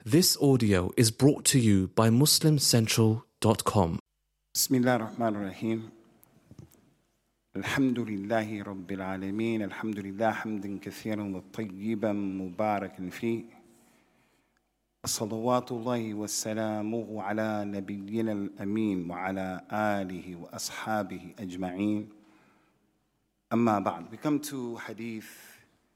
This audio is brought to you by MuslimCentral.com. بسم الله الرحمن الرحيم. الحمد لله رب العالمين. الحمد لله حمدا كثيرا وطيبا مباركا فيه. صلوات الله وسلامه على نبينا الأمين وعلى آله وأصحابه أجمعين. أما بعد. We come to Hadith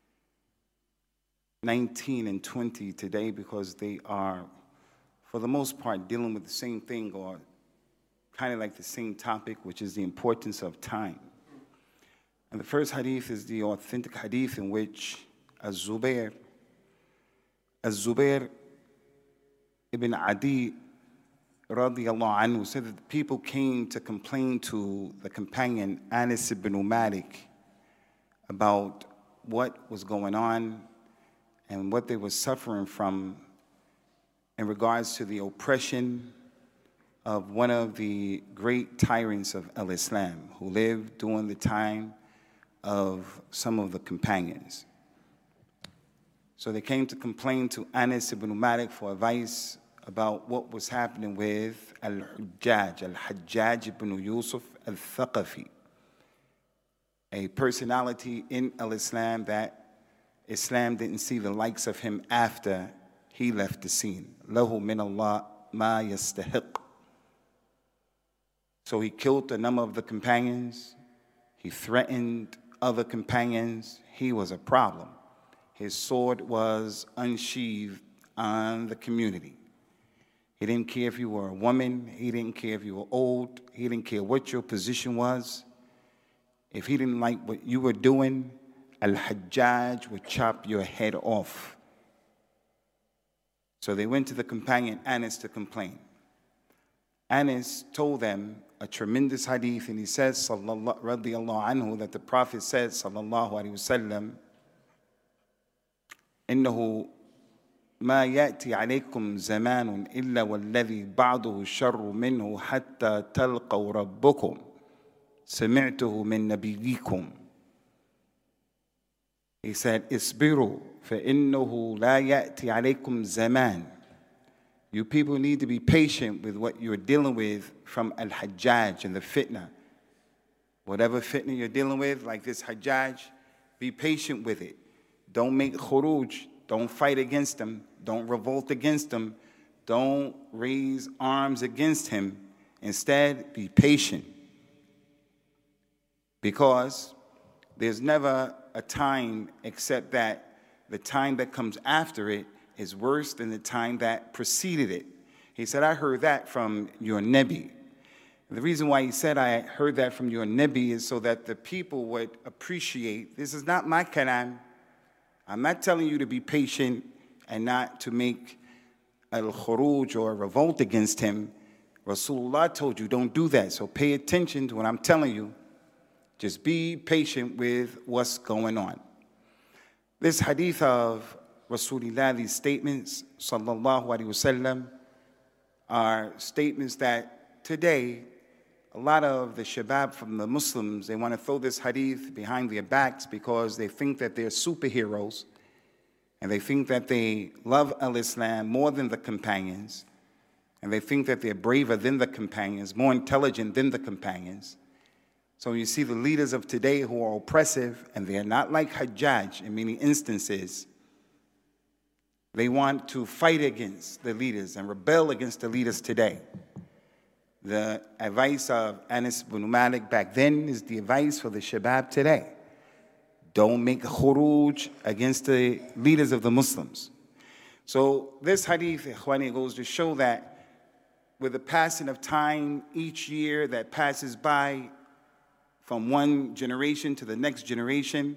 19 and 20 today because they are, for the most part, dealing with the same thing or kind of like the same topic, which is the importance of time. And the first hadith is the authentic hadith in which Az-Zubair ibn Adi radiyallahu anhu said that the people came to complain to the companion Anas ibn Malik about what was going on and what they were suffering from in regards to the oppression of one of the great tyrants of al-Islam who lived during the time of some of the companions. So they came to complain to Anas ibn Malik for advice about what was happening with Al-Hajjaj ibn Yusuf al-Thaqafi, a personality in al-Islam that Islam didn't see the likes of him after he left the scene. Lahu min Allah ma yastahiq. So he killed a number of the companions. He threatened other companions. He was a problem. His sword was unsheathed on the community. He didn't care if you were a woman. He didn't care if you were old. He didn't care what your position was. If he didn't like what you were doing, Al-Hajjaj would chop your head off. So they went to the companion Anas to complain. Anas told them a tremendous hadith, and he says, radiyallahu anhu, that the Prophet said, sallallahu alayhi wasallam, إنه ما يأتي عليكم زمان إلا والذي بعده شر منه حتى تلقوا ربكم سمعته من نبيكم. He said, اصبروا فإنه لا يأتي عليكم زمان. You people need to be patient with what you're dealing with from Al-Hajjaj and the fitna. Whatever fitna you're dealing with, like this Hajjaj, be patient with it. Don't make khuruj. Don't fight against him. Don't revolt against him. Don't raise arms against him. Instead, be patient. Because there's never a time except that the time that comes after it is worse than the time that preceded it. He said, I heard that from your Nabi. The reason why he said I heard that from your Nabi is so that the people would appreciate, this is not my kalam. I'm not telling you to be patient and not to make al-khuruj or a revolt against him. Rasulullah told you don't do that. So pay attention to what I'm telling you. Just be patient with what's going on. This hadith of Rasulullah, these statements, sallallahu alaihi wasallam, are statements that today, a lot of the shabab from the Muslims, they want to throw this hadith behind their backs because they think that they're superheroes and they think that they love al-Islam more than the companions, and they think that they're braver than the companions, more intelligent than the companions. So you see the leaders of today who are oppressive, and they are not like Hajjaj in many instances. They want to fight against the leaders and rebel against the leaders today. The advice of Anas ibn Malik back then is the advice for the shabab today. Don't make khuruj against the leaders of the Muslims. So this hadith, ikhwani, goes to show that with the passing of time, each year that passes by, from one generation to the next generation,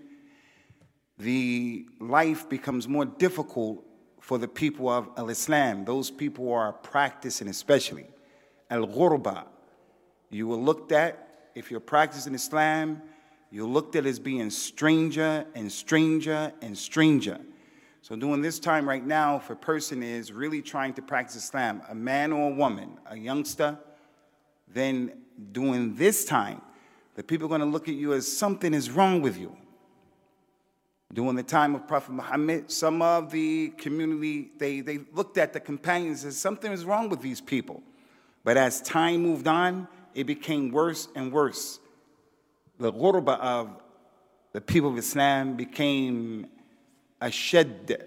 the life becomes more difficult for the people of al-Islam, those people who are practicing especially. Al-Ghurba, you were looked at, if you're practicing Islam, you're looked at as being stranger and stranger and stranger. So during this time right now, if a person is really trying to practice Islam, a man or a woman, a youngster, then during this time, the people are going to look at you as something is wrong with you. During the time of Prophet Muhammad, some of the community, they looked at the companions and said, something is wrong with these people. But as time moved on, it became worse and worse. The ghurba of the people of Islam became ashad.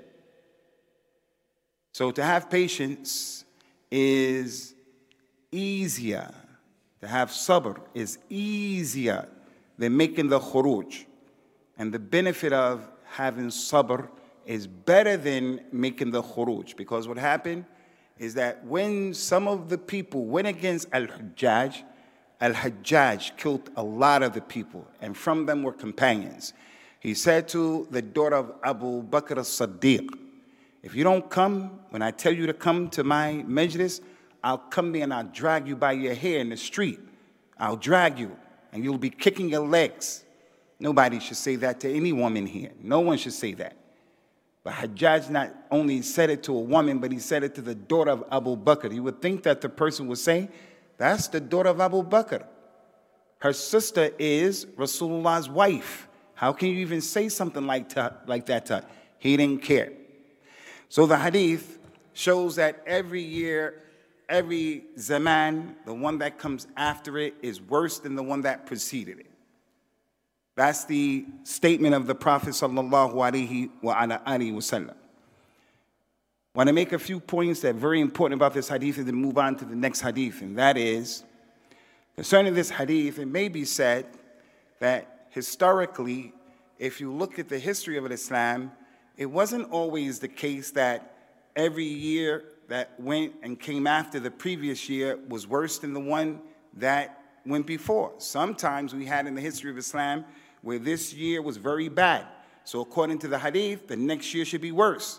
So to have patience is easier. To have sabr is easier than making the khuruj. And the benefit of having sabr is better than making the khuruj. Because what happened is that when some of the people went against Al-Hajjaj killed a lot of the people, and from them were companions. He said to the daughter of Abu Bakr as-Siddiq, if you don't come, when I tell you to come to my majlis, I'll come there and I'll drag you by your hair in the street. I'll drag you, and you'll be kicking your legs. Nobody should say that to any woman here. No one should say that. But Hajjaj not only said it to a woman, but he said it to the daughter of Abu Bakr. You would think that the person would say, that's the daughter of Abu Bakr. Her sister is Rasulullah's wife. How can you even say something like that to her? He didn't care. So the hadith shows that every year, every zaman, the one that comes after it is worse than the one that preceded it. That's the statement of the Prophet sallallahu alaihi wasallam. I want to make a few points that are very important about this hadith and then move on to the next hadith. And that is, concerning this hadith, it may be said that historically, if you look at the history of Islam, it wasn't always the case that every year that went and came after the previous year was worse than the one that went before. Sometimes we had in the history of Islam where this year was very bad. So according to the hadith, the next year should be worse.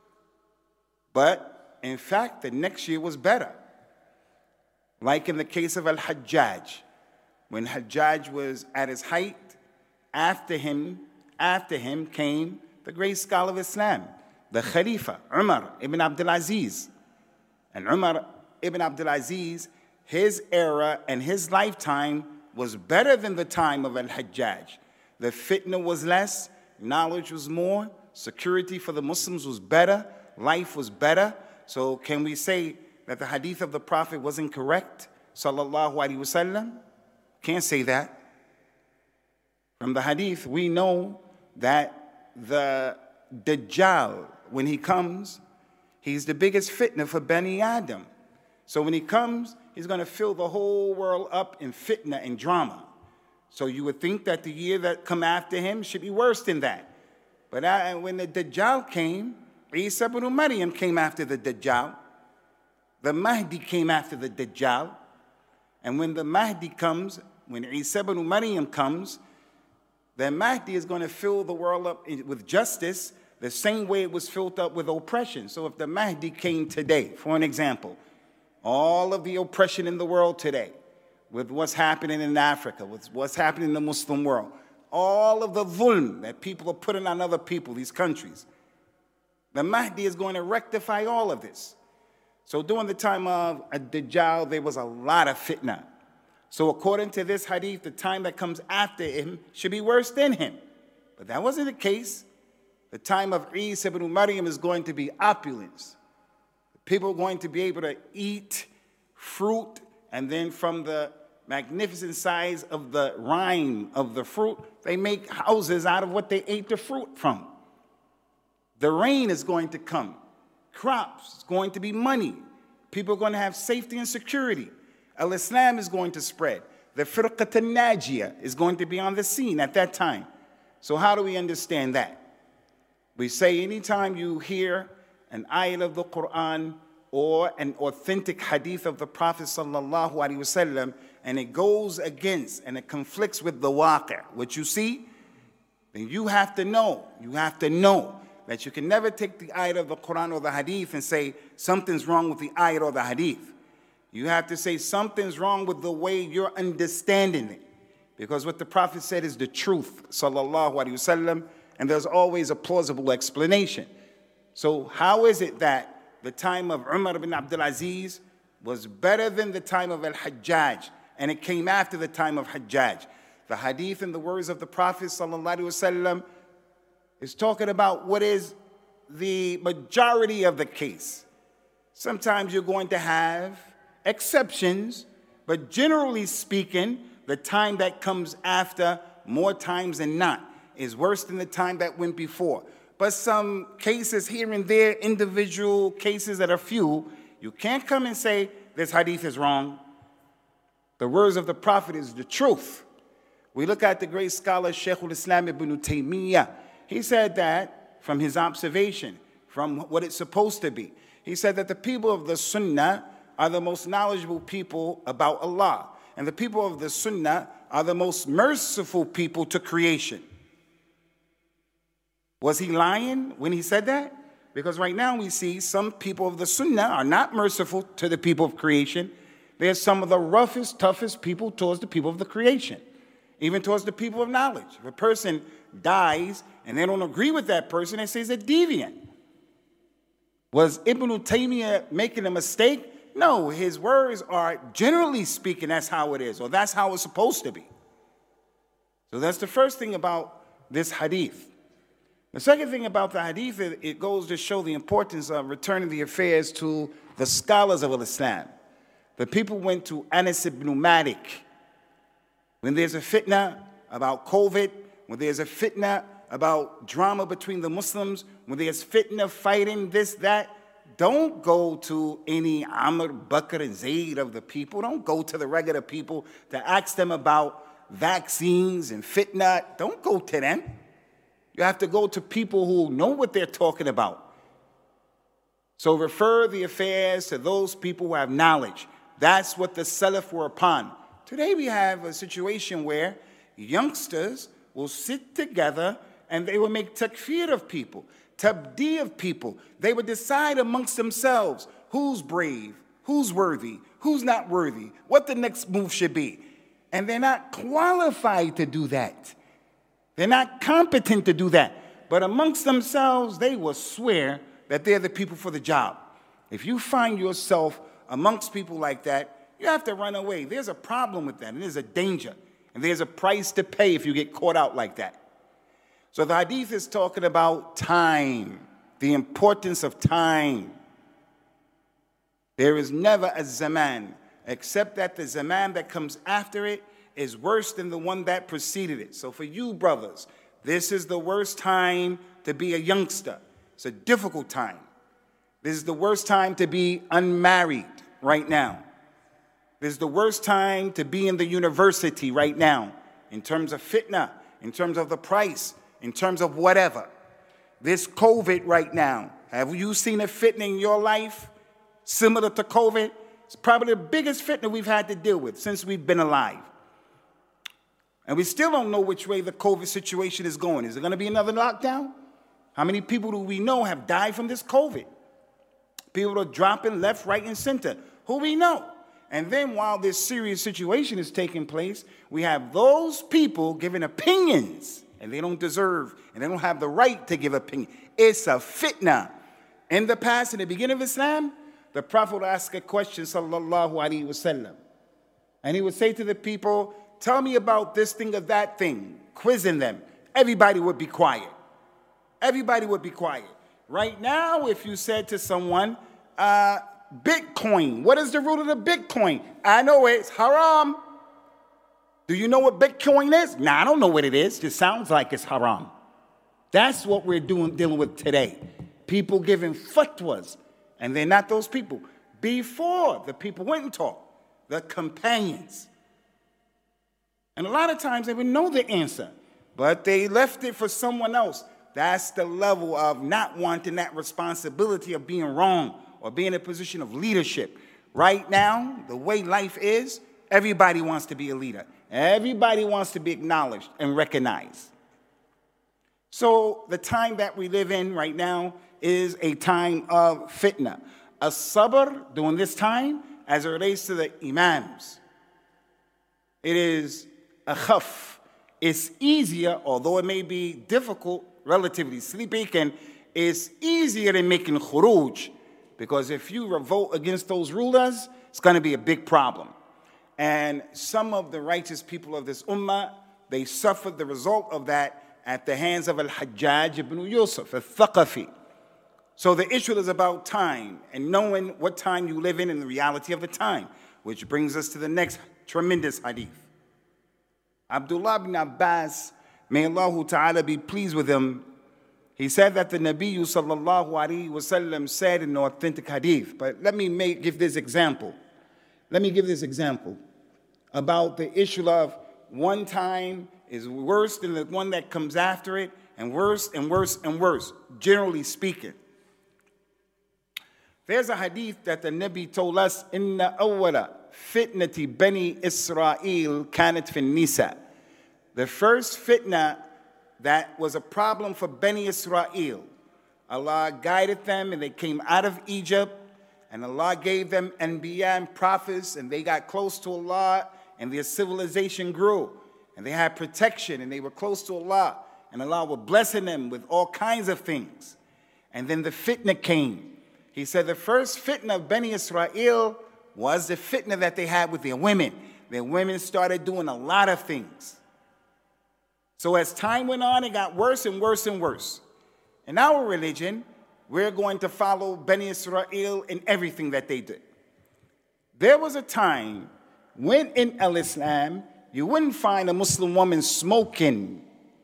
But in fact, the next year was better. Like in the case of Al-Hajjaj. When Hajjaj was at his height, after him came the great scholar of Islam, the Khalifa, Umar ibn Abdul Aziz. And Umar ibn Abdul Aziz, his era and his lifetime was better than the time of Al-Hajjaj. The fitna was less, knowledge was more, security for the Muslims was better, life was better. So can we say that the hadith of the Prophet wasn't correct? Sallallahu alaihi wasallam? Can't say that. From the hadith, we know that the Dajjal, when he comes, he's the biggest fitna for Bani Adam. So when he comes, he's going to fill the whole world up in fitna and drama. So you would think that the year that come after him should be worse than that. But when the Dajjal came, Isa ibn Maryam came after the Dajjal. The Mahdi came after the Dajjal. And when the Mahdi comes, when Isa ibn Maryam comes, the Mahdi is going to fill the world up with justice the same way it was filled up with oppression. So if the Mahdi came today, for an example, all of the oppression in the world today, with what's happening in Africa, with what's happening in the Muslim world, all of the dhulm that people are putting on other people, these countries, the Mahdi is going to rectify all of this. So during the time of Ad-Dajjal, there was a lot of fitna. So according to this hadith, the time that comes after him should be worse than him. But that wasn't the case. The time of Isa ibn Maryam is going to be opulence. People are going to be able to eat fruit, and then from the magnificent size of the rind of the fruit, they make houses out of what they ate the fruit from. The rain is going to come. Crops, it's going to be money. People are going to have safety and security. Al-Islam is going to spread. The Firqat al-Najiyah is going to be on the scene at that time. So how do we understand that? We say anytime you hear an ayat of the Quran or an authentic hadith of the Prophet sallallahu alaihi wasallam, and it goes against and it conflicts with the waqi', what you see, then you have to know that you can never take the ayat of the Quran or the hadith and say something's wrong with the ayat or the hadith. You have to say something's wrong with the way you're understanding it. Because what the Prophet said is the truth, sallallahu alaihi wasallam, and there's always a plausible explanation. So how is it that the time of Umar ibn Abdul Aziz was better than the time of Al-Hajjaj, and it came after the time of Hajjaj? The hadith and the words of the Prophet sallallahu alaihi wasallam It's talking about what is the majority of the case. Sometimes you're going to have exceptions, but generally speaking, the time that comes after, more times than not, is worse than the time that went before. But some cases here and there, individual cases that are few, you can't come and say, this hadith is wrong. The words of the Prophet is the truth. We look at the great scholar Shaykh al-Islam ibn Taymiyyah. He said that from his observation, from what it's supposed to be. He said that the people of the Sunnah are the most knowledgeable people about Allah. And the people of the Sunnah are the most merciful people to creation. Was he lying when he said that? Because right now we see some people of the Sunnah are not merciful to the people of creation. They're some of the roughest, toughest people towards the people of the creation, even towards the people of knowledge. If a person dies and they don't agree with that person, they say he's a deviant. Was Ibn Taymiyyah making a mistake? No, his words are, generally speaking, that's how it is, or that's how it's supposed to be. So that's the first thing about this hadith. The second thing about the hadith, it goes to show the importance of returning the affairs to the scholars of Islam. The people went to Anas ibn Malik. When there's a fitna about COVID, when there's a fitna about drama between the Muslims, when there's fitna fighting, this, that, don't go to any Amr, Bakr, and Zayd of the people. Don't go to the regular people to ask them about vaccines and fitna. Don't go to them. You have to go to people who know what they're talking about. So refer the affairs to those people who have knowledge. That's what the Salaf were upon. Today we have a situation where youngsters will sit together and they will make takfir of people, tabdi of people. They would decide amongst themselves who's brave, who's worthy, who's not worthy, what the next move should be. And they're not qualified to do that. They're not competent to do that. But amongst themselves, they will swear that they're the people for the job. If you find yourself amongst people like that, you have to run away. There's a problem with that, and there's a danger. And there's a price to pay if you get caught out like that. So the hadith is talking about time, the importance of time. There is never a zaman, except that the zaman that comes after it is worse than the one that preceded it. So for you brothers, this is the worst time to be a youngster. It's a difficult time. This is the worst time to be unmarried right now. This is the worst time to be in the university right now, in terms of fitna, in terms of the price, in terms of whatever. This COVID right now, have you seen a fitna in your life similar to COVID? It's probably the biggest fitna we've had to deal with since we've been alive. And we still don't know which way the COVID situation is going. Is it going to be another lockdown? How many people do we know have died from this COVID? People are dropping left, right, and center. Who we know? And then while this serious situation is taking place, we have those people giving opinions, and they don't deserve, and they don't have the right to give opinion. It's a fitna. In the past, in the beginning of Islam, the Prophet would ask a question, sallallahu alaihi wasallam, and he would say to the people, tell me about this thing or that thing, quizzing them. Everybody would be quiet. Everybody would be quiet. Right now, if you said to someone, Bitcoin, what is the root of the Bitcoin? I know it's haram. Do you know what Bitcoin is? Nah, I don't know what it is. It just sounds like it's haram. That's what we're dealing with today. People giving fatwas, and they're not those people. Before, the people went and taught, the companions. And a lot of times they would know the answer, but they left it for someone else. That's the level of not wanting that responsibility of being wrong or being in a position of leadership. Right now, the way life is, everybody wants to be a leader. Everybody wants to be acknowledged and recognized. So the time that we live in right now is a time of fitna. A sabr during this time as it relates to the imams. It is a khaf. It's easier, although it may be difficult, relatively speaking, it's easier than making khuruj. Because if you revolt against those rulers, it's going to be a big problem. And some of the righteous people of this ummah, they suffered the result of that at the hands of Al-Hajjaj ibn Yusuf, al-Thaqafi. So the issue is about time and knowing what time you live in and the reality of the time, which brings us to the next tremendous hadith. Abdullah ibn Abbas, may Allah Ta'ala be pleased with him, he said that the Nabi sallallahu alaihi wasallam said in an authentic hadith. But let me give this example. Let me give this example about the issue of one time is worse than the one that comes after it, and worse and worse and worse, generally speaking. There's a hadith that the Nabi told us, Inna awwala fitnati bani Israel kanat fin nisa. The first fitna that was a problem for Bani Israel. Allah guided them and they came out of Egypt, and Allah gave them anbiya and prophets, and they got close to Allah and their civilization grew, and they had protection and they were close to Allah, and Allah was blessing them with all kinds of things. And then the fitna came. He said the first fitna of Bani Israel was the fitna that they had with their women. Their women started doing a lot of things. So as time went on, it got worse and worse and worse. In our religion, we're going to follow Bani Israel in everything that they did. There was a time when in Al-Islam, you wouldn't find a Muslim woman smoking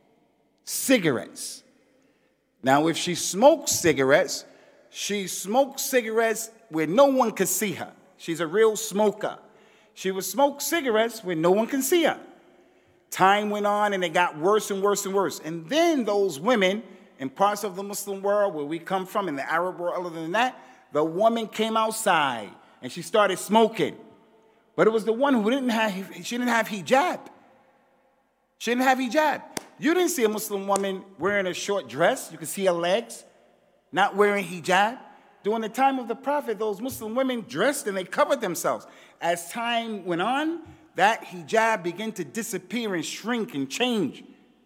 cigarettes. Now, if she smoked cigarettes, she smoked cigarettes where no one could see her. She's a real smoker. She would smoke cigarettes where no one can see her. Time went on and it got worse and worse and worse. And then those women in parts of the Muslim world where we come from, in the Arab world, other than that, the woman came outside and she started smoking. But it was the one who didn't have hijab. She didn't have hijab. You didn't see a Muslim woman wearing a short dress. You could see her legs, not wearing hijab. During the time of the Prophet, those Muslim women dressed and they covered themselves. As time went on, that hijab began to disappear and shrink and change.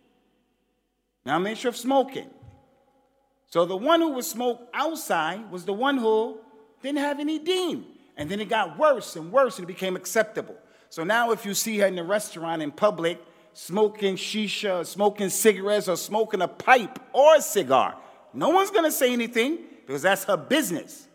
Now, mention of smoking. So the one who would smoke outside was the one who didn't have any deen. And then it got worse and worse and it became acceptable. So now if you see her in the restaurant in public smoking shisha, smoking cigarettes, or smoking a pipe or a cigar, no one's going to say anything because that's her business.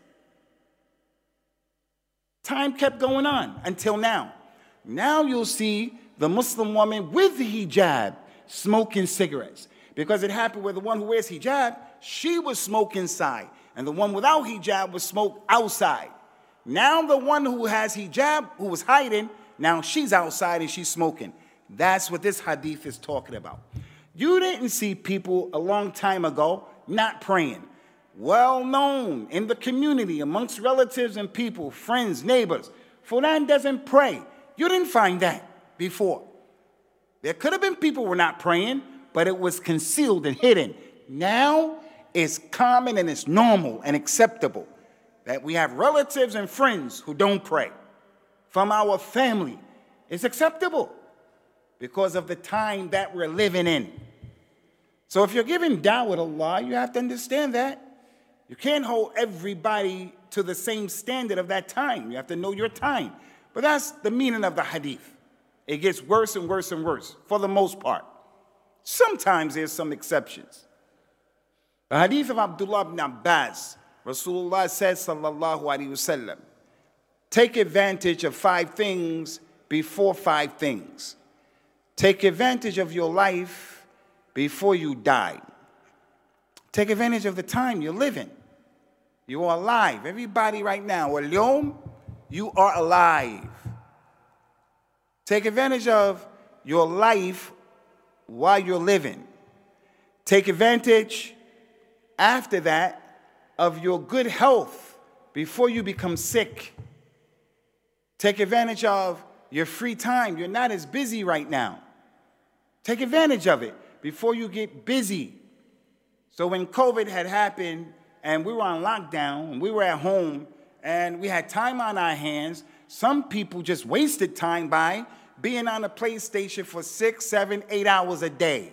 Time kept going on until now. Now you'll see the Muslim woman with the hijab smoking cigarettes. Because it happened where the one who wears hijab, she was smoke inside. And the one without hijab would smoke outside. Now the one who has hijab, who was hiding, now she's outside and she's smoking. That's what this hadith is talking about. You didn't see people a long time ago not praying. Well known in the community, amongst relatives and people, friends, neighbors. Fulan doesn't pray. You didn't find that before. There could have been people who were not praying, but it was concealed and hidden. Now it's common and it's normal and acceptable that we have relatives and friends who don't pray. From our family, it's acceptable because of the time that we're living in. So if you're giving da'wah to Allah, you have to understand that. You can't hold everybody to the same standard of that time. You have to know your time. But that's the meaning of the hadith. It gets worse and worse and worse, for the most part. Sometimes there's some exceptions. The hadith of Abdullah ibn Abbas, Rasulullah said, sallallahu alaihi wasallam, take advantage of 5 things before 5 things. Take advantage of your life before you die. Take advantage of the time you're living. You are alive. Everybody right now, al-yawm, you are alive. Take advantage of your life while you're living. Take advantage after that of your good health before you become sick. Take advantage of your free time. You're not as busy right now. Take advantage of it before you get busy. So when COVID had happened and we were on lockdown and we were at home and we had time on our hands, some people just wasted time by being on a PlayStation for 6, 7, 8 hours a day.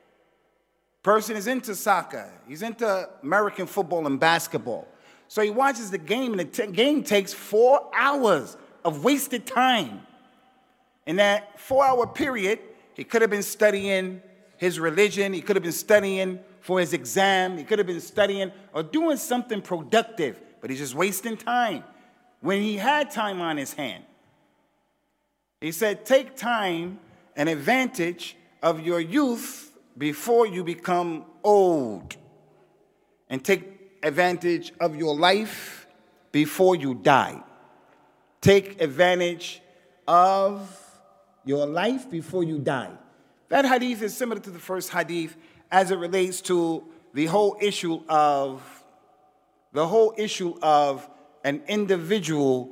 Person is into soccer. He's into American football and basketball. So he watches the game, and the game takes 4 hours of wasted time. In that 4-hour period, he could have been studying his religion. He could have been studying for his exam. He could have been studying or doing something productive, but he's just wasting time when he had time on his hand. He said, take time and advantage of your youth before you become old, and take advantage of your life before you die. Take advantage of your life before you die. That hadith is similar to the first hadith as it relates to the whole issue of an individual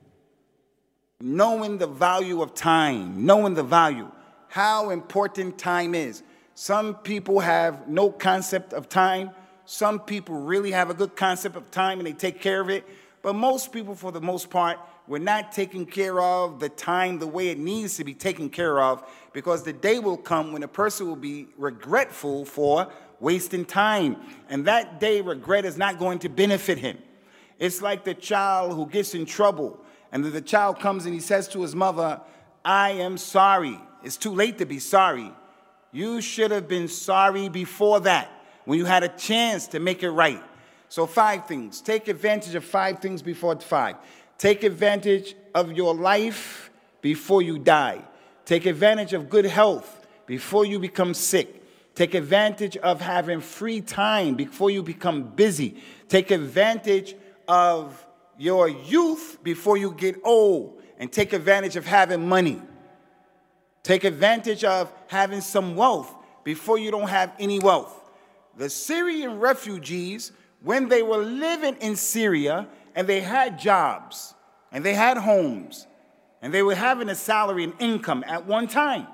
knowing the value of time, knowing the value, how important time is. Some people have no concept of time. Some people really have a good concept of time and they take care of it. But most people, for the most part, we're not taking care of the time the way it needs to be taken care of, because the day will come when a person will be regretful for wasting time. And that day, regret is not going to benefit him. It's like the child who gets in trouble, and then the child comes and he says to his mother, I am sorry. It's too late to be sorry. You should have been sorry before that, when you had a chance to make it right. So 5 things. Take advantage of 5 things before 5. Take advantage of your life before you die. Take advantage of good health before you become sick. Take advantage of having free time before you become busy. Take advantage of your youth before you get old. And take advantage of having money. Take advantage of having some wealth before you don't have any wealth. The Syrian refugees, when they were living in Syria and they had jobs and they had homes and they were having a salary and income at one time,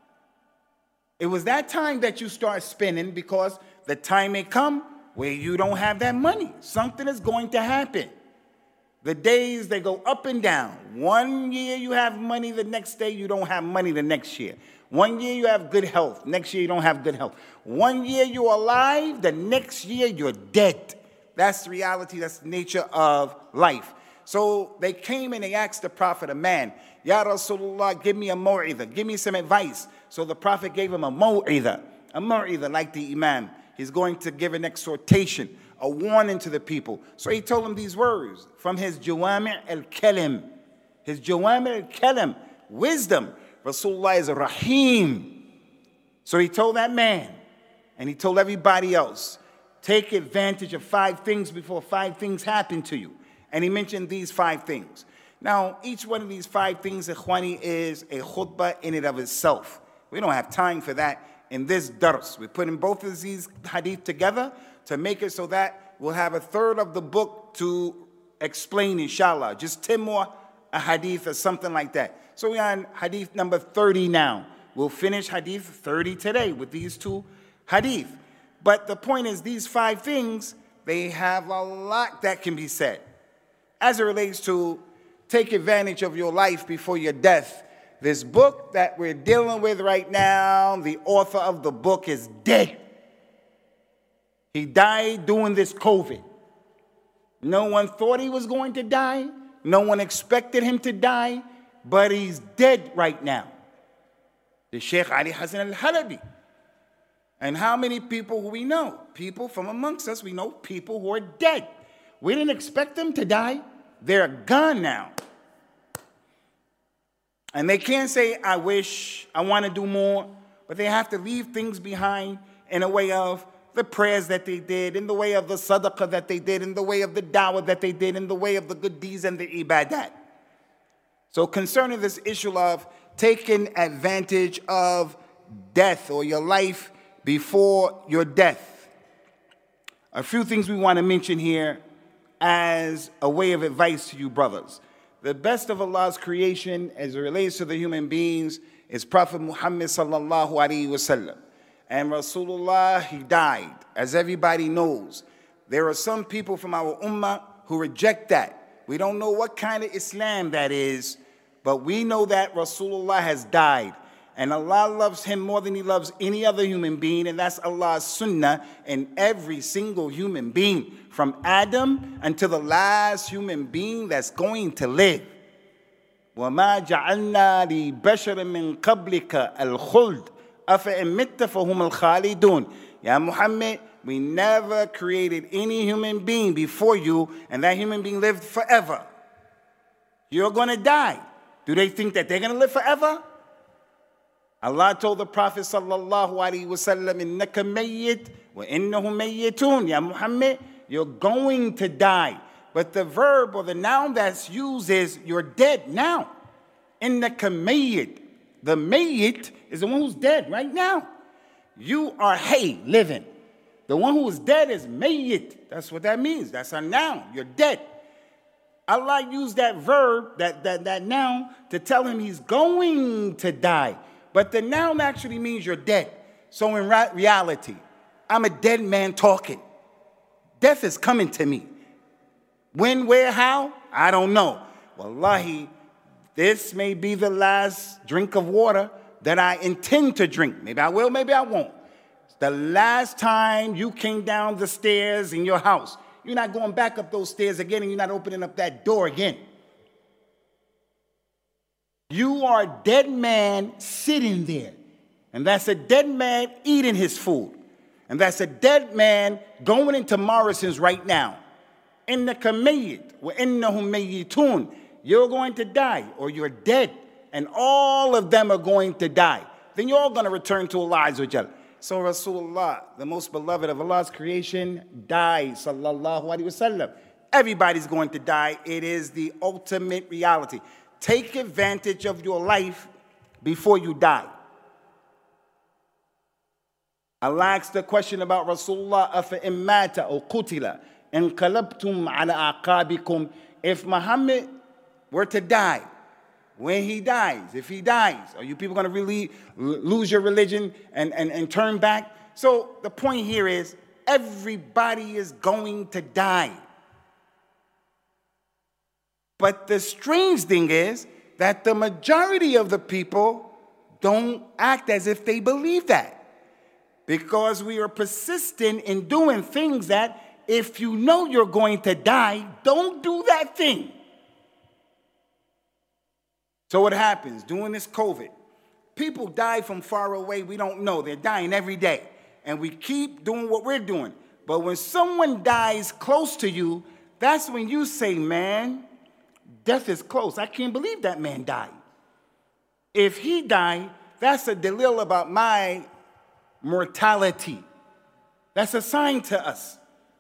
it was that time that you start spending, because the time may come where you don't have that money. Something is going to happen. The days, they go up and down. One year you have money, the next day you don't have money the next year. One year you have good health, next year you don't have good health. One year you're alive, the next year you're dead. That's the reality, that's the nature of life. So they came and they asked the Prophet, a man, Ya Rasulullah, give me a mu'idah, give me some advice. So the Prophet gave him a mu'idah like the Imam. He's going to give an exhortation, a warning to the people. So he told him these words from his Jawami' al-Kalim. His Jawami' al-Kalim, wisdom. Rasulullah is a Rahim. So he told that man, and he told everybody else, take advantage of 5 things before 5 things happen to you. And he mentioned these 5 things. Now, each one of these 5 things, Ikhwani, is a khutbah in and of itself. We don't have time for that in this dars. We're putting both of these hadith together to make it so that we'll have a third of the book to explain, inshallah. Just 10 more a hadith or something like that. So we're on hadith number 30 now. We'll finish hadith 30 today with these 2 hadith. But the point is, these 5 things, they have a lot that can be said. As it relates to take advantage of your life before your death, this book that we're dealing with right now, the author of the book is dead. He died during this COVID. No one thought he was going to die. No one expected him to die, but he's dead right now. The Sheikh Ali Hassan al-Halabi. And how many people who we know? People from amongst us, we know people who are dead. We didn't expect them to die. They're gone now. And they can't say, I wish, I want to do more, but they have to leave things behind in a way of the prayers that they did, in the way of the sadaqah that they did, in the way of the da'wah that they did, in the way of the good deeds and the ibadat. So concerning this issue of taking advantage of death or your life before your death, a few things we want to mention here as a way of advice to you brothers. The best of Allah's creation as it relates to the human beings is Prophet Muhammad sallallahu alaihi wasallam. And Rasulullah, he died. As everybody knows, there are some people from our ummah who reject that. We don't know what kind of Islam that is, but we know that Rasulullah has died. And Allah loves him more than he loves any other human being, and that's Allah's sunnah in every single human being, from Adam until the last human being that's going to live. وَمَا جَعَلْنَا لِبَشَرٍ مِّن قَبْلِكَ الْخُلْدِ أَفَإِن مِتَّ فَهُمُ الْخَالِدُونَ. Ya Muhammad, we never created any human being before you, and that human being lived forever. You're going to die. Do they think that they're going to live forever? Allah told the Prophet sallallahu alaihi wasallam, "Innaka mayyit wa innahum mayyitun." Ya Muhammad, you're going to die. But the verb or the noun that's used is you're dead now. Innaka mayyit. The mayyit is the one who's dead right now. You are hay, living. The one who is dead is mayyit. That's what that means. That's a noun. You're dead. Allah used that verb, that noun, to tell him he's going to die. But the noun actually means you're dead. So in reality, I'm a dead man talking. Death is coming to me. When, where, how? I don't know. Wallahi, this may be the last drink of water that I intend to drink. Maybe I will, maybe I won't. It's the last time you came down the stairs in your house. You're not going back up those stairs again, and you're not opening up that door again. You are a dead man sitting there. And that's a dead man eating his food. And that's a dead man going into Morrison's right now. Innaka mayyit wa innahum mayyitun. You're going to die, or you're dead. And all of them are going to die. Then you're all going to return to Allah Azza wa Jal. So Rasulullah, the most beloved of Allah's creation, died, sallallahu alaihi wasallam. Everybody's going to die. It is the ultimate reality. Take advantage of your life before you die. Allah asked the question about Rasulullah, أَفَإِن مَاتَ أَوْ قُتِلَ انقلبتم على أعقابكم. If Muhammad were to die, when he dies, if he dies, are you people going to really lose your religion and turn back? So the point here is everybody is going to die. But the strange thing is that the majority of the people don't act as if they believe that. Because we are persistent in doing things that if you know you're going to die, don't do that thing. So what happens during this COVID? People die from far away. We don't know. They're dying every day. And we keep doing what we're doing. But when someone dies close to you, that's when you say, man, death is close. I can't believe that man died. If he died, that's a dalil about my mortality. That's a sign to us.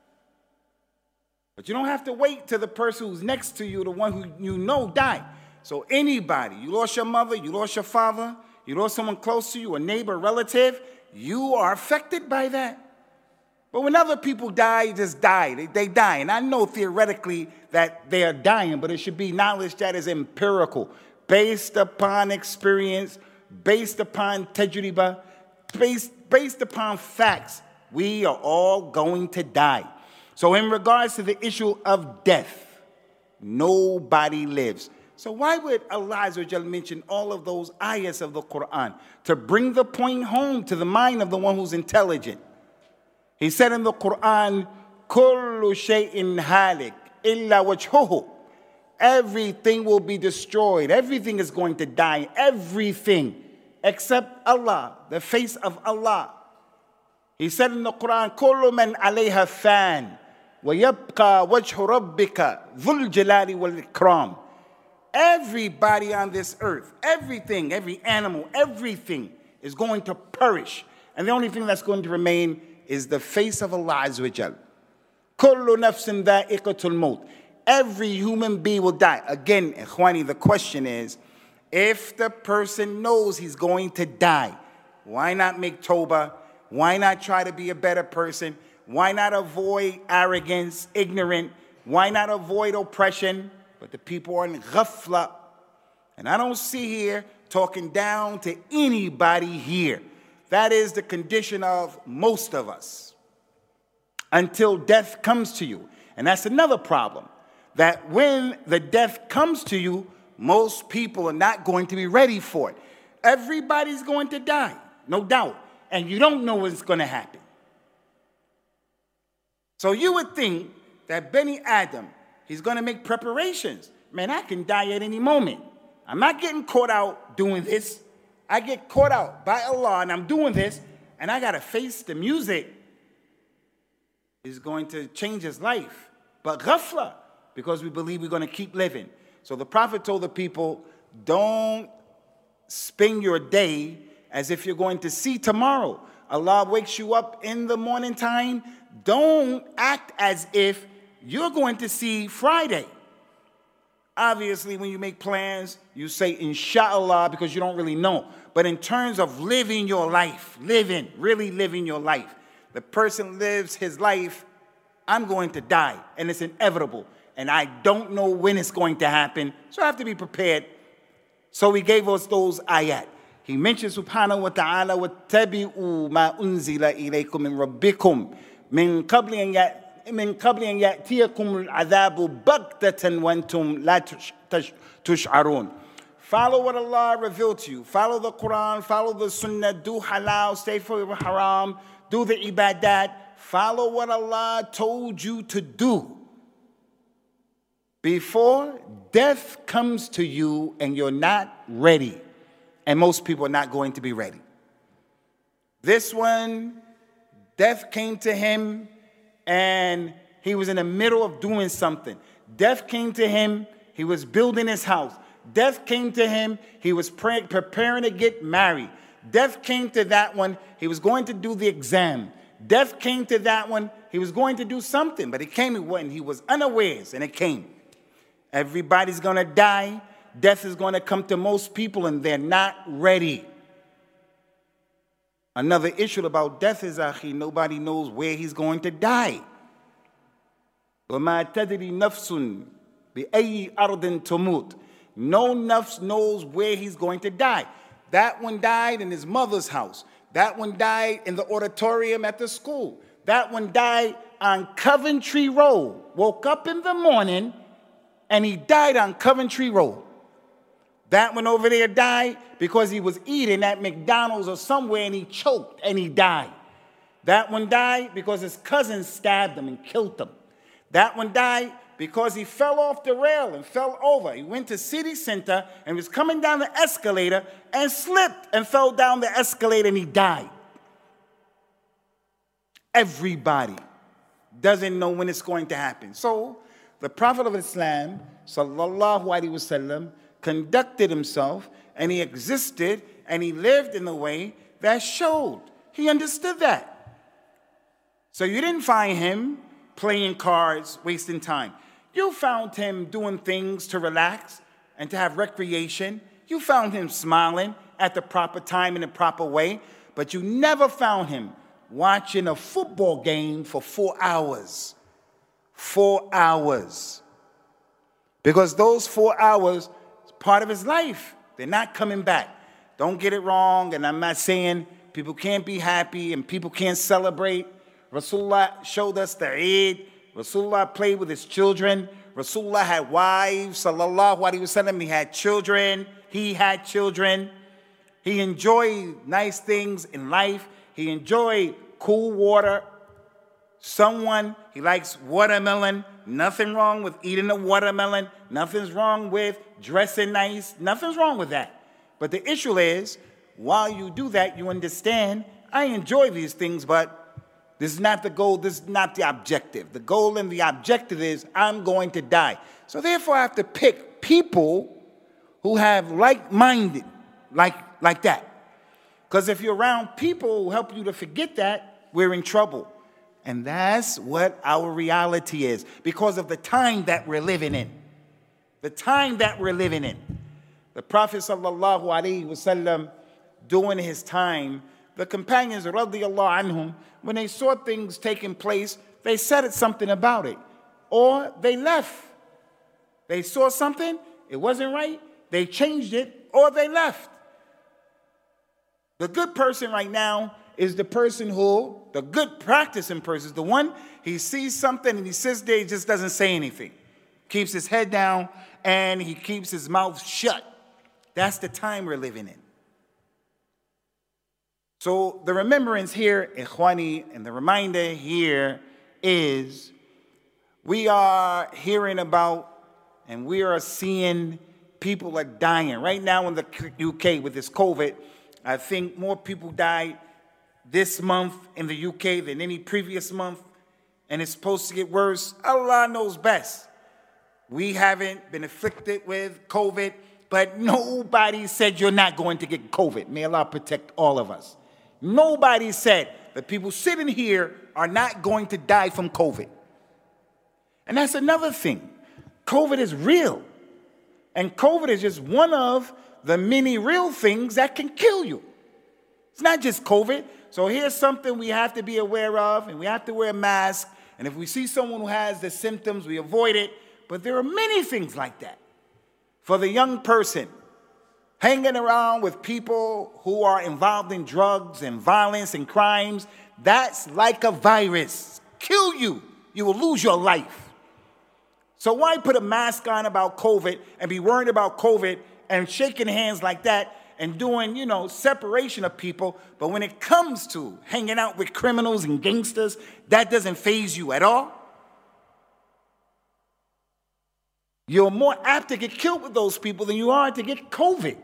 But you don't have to wait till the person who's next to you, the one who you know, died. So anybody, you lost your mother, you lost your father, you lost someone close to you, a neighbor, relative, you are affected by that. But when other people die, just die. They die. And I know theoretically that they are dying, but it should be knowledge that is empirical, based upon experience, based upon tajriba, based upon facts. We are all going to die. So in regards to the issue of death, nobody lives. So why would Allah Azza wa Jal mention all of those ayahs of the Quran? To bring the point home to the mind of the one who's intelligent. He said in the Quran, كُلُّ شَيْءٍ هَالِكٍ إِلَّا وَجْهُهُ. Everything will be destroyed. Everything is going to die. Everything except Allah, the face of Allah. He said in the Quran, كُلُّ مَنْ عَلَيْهَا فَانٍ وَيَبْقَى وَجْهُ رَبِّكَ ذُو الْجَلَالِ وَالْإِكْرَامِ. Everybody on this earth, everything, every animal, everything is going to perish. And the only thing that's going to remain is the face of Allah Azza wa Jal. Kullu nafsin dha'iqatul maut. Every human being will die. Again, Ikhwani, the question is, if the person knows he's going to die, why not make tawbah? Why not try to be a better person? Why not avoid arrogance, ignorant? Why not avoid oppression? But the people are in ghafla. And I don't see here talking down to anybody here. That is the condition of most of us. Until death comes to you. And that's another problem. That when the death comes to you, most people are not going to be ready for it. Everybody's going to die, no doubt. And you don't know what's going to happen. So you would think that Bani Adam, he's going to make preparations. Man, I can die at any moment. I'm not getting caught out doing this. I get caught out by Allah and I'm doing this and I got to face the music, is going to change his life. But ghafla, because we believe we're going to keep living. So the Prophet told the people, don't spend your day as if you're going to see tomorrow. Allah wakes you up in the morning time. Don't act as if you're going to see Friday. Obviously, when you make plans, you say inshallah because you don't really know. But in terms of living your life, really living your life, the person lives his life, I'm going to die, and it's inevitable. And I don't know when it's going to happen, so I have to be prepared. So he gave us those ayat. He mentions subhanahu wa ta'ala, وَاتَّبِعُوا مَا أُنزِلَ إِلَيْكُم مِّن رَبِّكُم مِّن قَبْلِ أَن يَأْتِيَكُمُ الْعَذَابُ بَغْتَةً وَأَنْتُمْ لَا تُشْعَرُونَ. Follow what Allah revealed to you. Follow the Quran, follow the Sunnah, do halal, stay for haram, do the ibadat. Follow what Allah told you to do before death comes to you and you're not ready. And most people are not going to be ready. This one, death came to him and he was in the middle of doing something. Death came to him, he was building his house. Death came to him, he was preparing to get married. Death came to that one, he was going to do the exam. Death came to that one, he was going to do something, but it came when he was unawares, and it came. Everybody's going to die. Death is going to come to most people, and they're not ready. Another issue about death is, nobody knows where he's going to die. وَمَا تَدْرِي نَفْسٌ بِأَيِّ أَرْضٍ تَمُوتُ. No nafs knows where he's going to die. That one died in his mother's house. That one died in the auditorium at the school. That one died on Coventry Road. Woke up in the morning and he died on Coventry Road. That one over there died because he was eating at McDonald's or somewhere and he choked and he died. That one died because his cousin stabbed him and killed him. That one died because he fell off the rail and fell over. He went to city center and was coming down the escalator and slipped and fell down the escalator and he died. Everybody doesn't know when it's going to happen. So the Prophet of Islam, sallallahu alaihi wasallam, conducted himself and he existed and he lived in a way that showed. He understood that. So you didn't find him playing cards, wasting time. You found him doing things to relax and to have recreation. You found him smiling at the proper time in the proper way, but you never found him watching a football game for 4 hours. 4 hours. Because those 4 hours is part of his life. They're not coming back. Don't get it wrong, and I'm not saying people can't be happy and people can't celebrate. Rasulullah showed us the Eid. Rasulullah played with his children. Rasulullah had wives, sallallahu alaihi wasallam. He had children. He enjoyed nice things in life. He enjoyed cool water. He likes watermelon. Nothing wrong with eating a watermelon. Nothing's wrong with dressing nice. Nothing's wrong with that. But the issue is, while you do that, you understand, I enjoy these things, but this is not the goal, this is not the objective. The goal and the objective is I'm going to die. So therefore I have to pick people who have like-minded, like that. Because if you're around people who help you to forget that, we're in trouble. And that's what our reality is because of the time that we're living in. The time that we're living in. The Prophet sallallahu alaihi wasallam, during his time, the companions, radiyallahu anhum, when they saw things taking place, they said something about it. Or they left. They saw something, it wasn't right, they changed it, or they left. The good person right now is the person who, the good practicing person is the one, he sees something and he sits there, he just doesn't say anything. Keeps his head down and he keeps his mouth shut. That's the time we're living in. So the remembrance here, ikhwani, and the reminder here is we are hearing about and we are seeing people are dying. Right now in the UK with this COVID, I think more people died this month in the UK than any previous month, and it's supposed to get worse. Allah knows best. We haven't been afflicted with COVID, but nobody said you're not going to get COVID. May Allah protect all of us. Nobody said that people sitting here are not going to die from COVID. And that's another thing. COVID is real. And COVID is just one of the many real things that can kill you. It's not just COVID. So here's something we have to be aware of, and we have to wear a mask. And if we see someone who has the symptoms, we avoid it. But there are many things like that. For the young person, hanging around with people who are involved in drugs and violence and crimes, that's like a virus. Kill you. You will lose your life. So why put a mask on about COVID and be worried about COVID and shaking hands like that and doing, separation of people, but when it comes to hanging out with criminals and gangsters, that doesn't faze you at all? You're more apt to get killed with those people than you are to get COVID.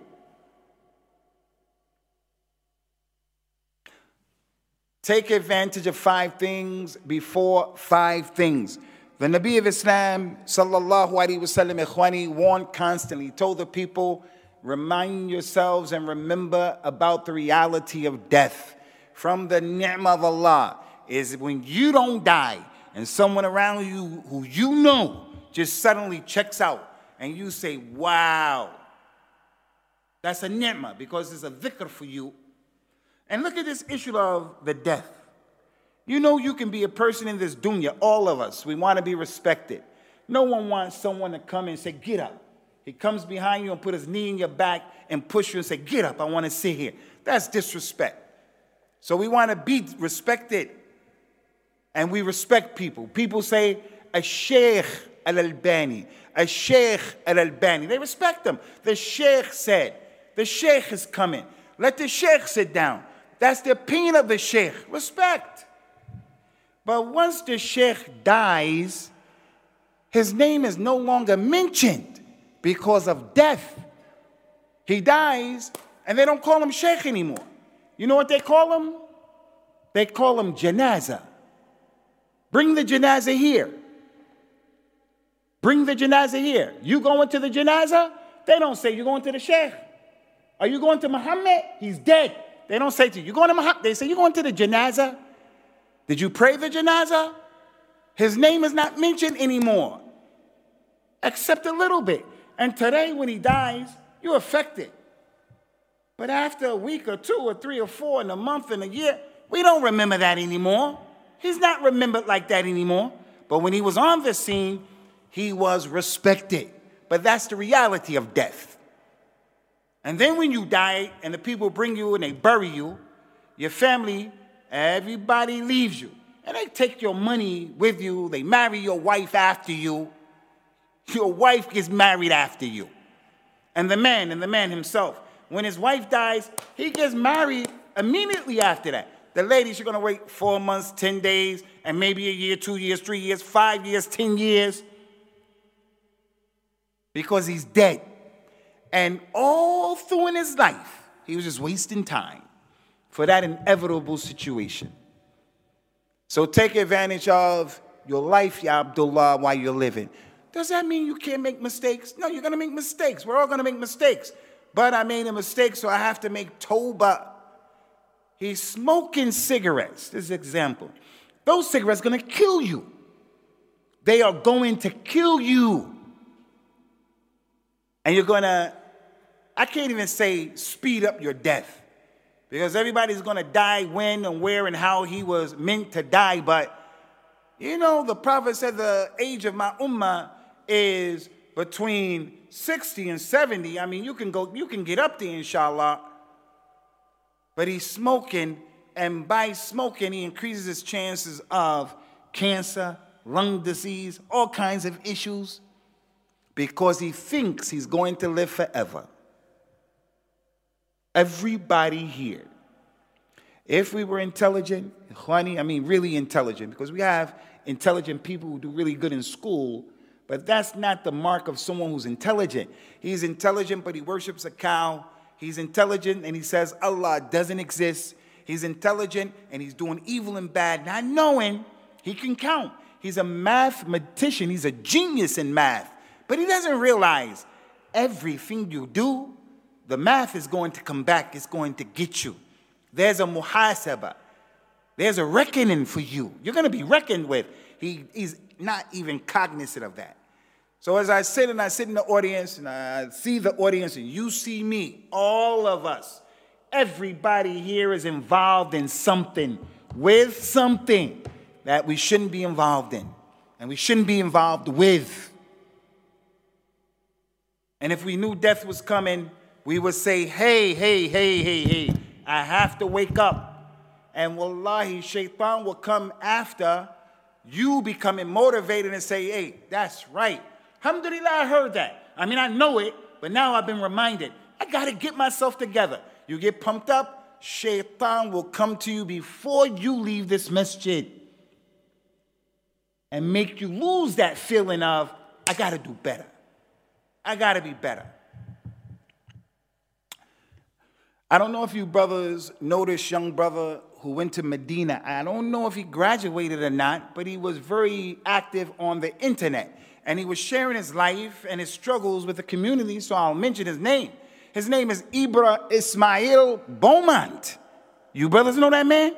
Take advantage of 5 things before 5 things. The Nabi of Islam, sallallahu alaihi wasallam, ikhwani, warned constantly, told the people, remind yourselves and remember about the reality of death. From the ni'mah of Allah is when you don't die and someone around you who you know just suddenly checks out and you say, wow, that's a ni'mah because it's a dhikr for you. And look at this issue of the death. You know you can be a person in this dunya, all of us, we want to be respected. No one wants someone to come and say, get up. He comes behind you and put his knee in your back and push you and say, get up, I want to sit here. That's disrespect. So we want to be respected. And we respect people. People say, Al-Sheikh Al-Albani, Al-Sheikh Al-Albani. They respect them. The Sheikh said, the Sheikh is coming. Let the Sheikh sit down. That's the opinion of the Sheikh. Respect. But once the Sheikh dies, his name is no longer mentioned because of death. He dies, and they don't call him Sheikh anymore. You know what they call him? They call him Janazah. Bring the Janazah here. Bring the Janazah here. You going to the Janazah? They don't say, you going to the Sheikh. Are you going to Muhammad? He's dead. They don't say to you, you going to Muhammad? They say, you going to the Janazah? Did you pray the Janazah? His name is not mentioned anymore, except a little bit. And today when he dies, you're affected. But after a week or 2 or 3 or 4 in a month and a year, we don't remember that anymore. He's not remembered like that anymore. But when he was on the scene, he was respected. But that's the reality of death. And then when you die and the people bring you and they bury you, your family, everybody leaves you. And they take your money with you. They marry your wife after you. Your wife gets married after you. And the man himself, when his wife dies, he gets married immediately after that. The lady, she's going to wait 4 months, 10 days, and maybe a year, 2 years, 3 years, 5 years, 10 years. Because he's dead. And all through in his life, he was just wasting time for that inevitable situation. So take advantage of your life, Ya Abdullah, while you're living. Does that mean you can't make mistakes? No, you're going to make mistakes. We're all going to make mistakes. But I made a mistake, so I have to make tawbah. He's smoking cigarettes. This is an example. Those cigarettes are going to kill you. They are going to kill you. And you're going to, I can't even say speed up your death. Because everybody's going to die when and where and how he was meant to die. But, the Prophet said the age of my ummah is between 60 and 70. I mean, you can get up there, inshallah. But he's smoking, and by smoking, he increases his chances of cancer, lung disease, all kinds of issues, because he thinks he's going to live forever. Everybody here, if we were intelligent, really intelligent, because we have intelligent people who do really good in school, But that's not the mark of someone who's intelligent. He's intelligent, but he worships a cow. He's intelligent, and he says Allah doesn't exist. He's intelligent, and he's doing evil and bad, not knowing he can count. He's a mathematician. He's a genius in math. But he doesn't realize everything you do, the math is going to come back. It's going to get you. There's a muhasaba. There's a reckoning for you. You're going to be reckoned with. He's not even cognizant of that. So as I sit in the audience, and I see the audience, and you see me, all of us, everybody here is involved in something, with something that we shouldn't be involved in, and we shouldn't be involved with. And if we knew death was coming, we would say, hey, I have to wake up. And wallahi, shaitan will come after you becoming motivated and say, hey, that's right. Alhamdulillah, I heard that. I mean, I know it, but now I've been reminded. I got to get myself together. You get pumped up, shaitan will come to you before you leave this masjid and make you lose that feeling of, I got to do better. I got to be better. I don't know if you brothers know this young brother who went to Medina. I don't know if he graduated or not, but he was very active on the internet. And he was sharing his life and his struggles with the community, so I'll mention his name. His name is Ismail Beaumont. You brothers know that man?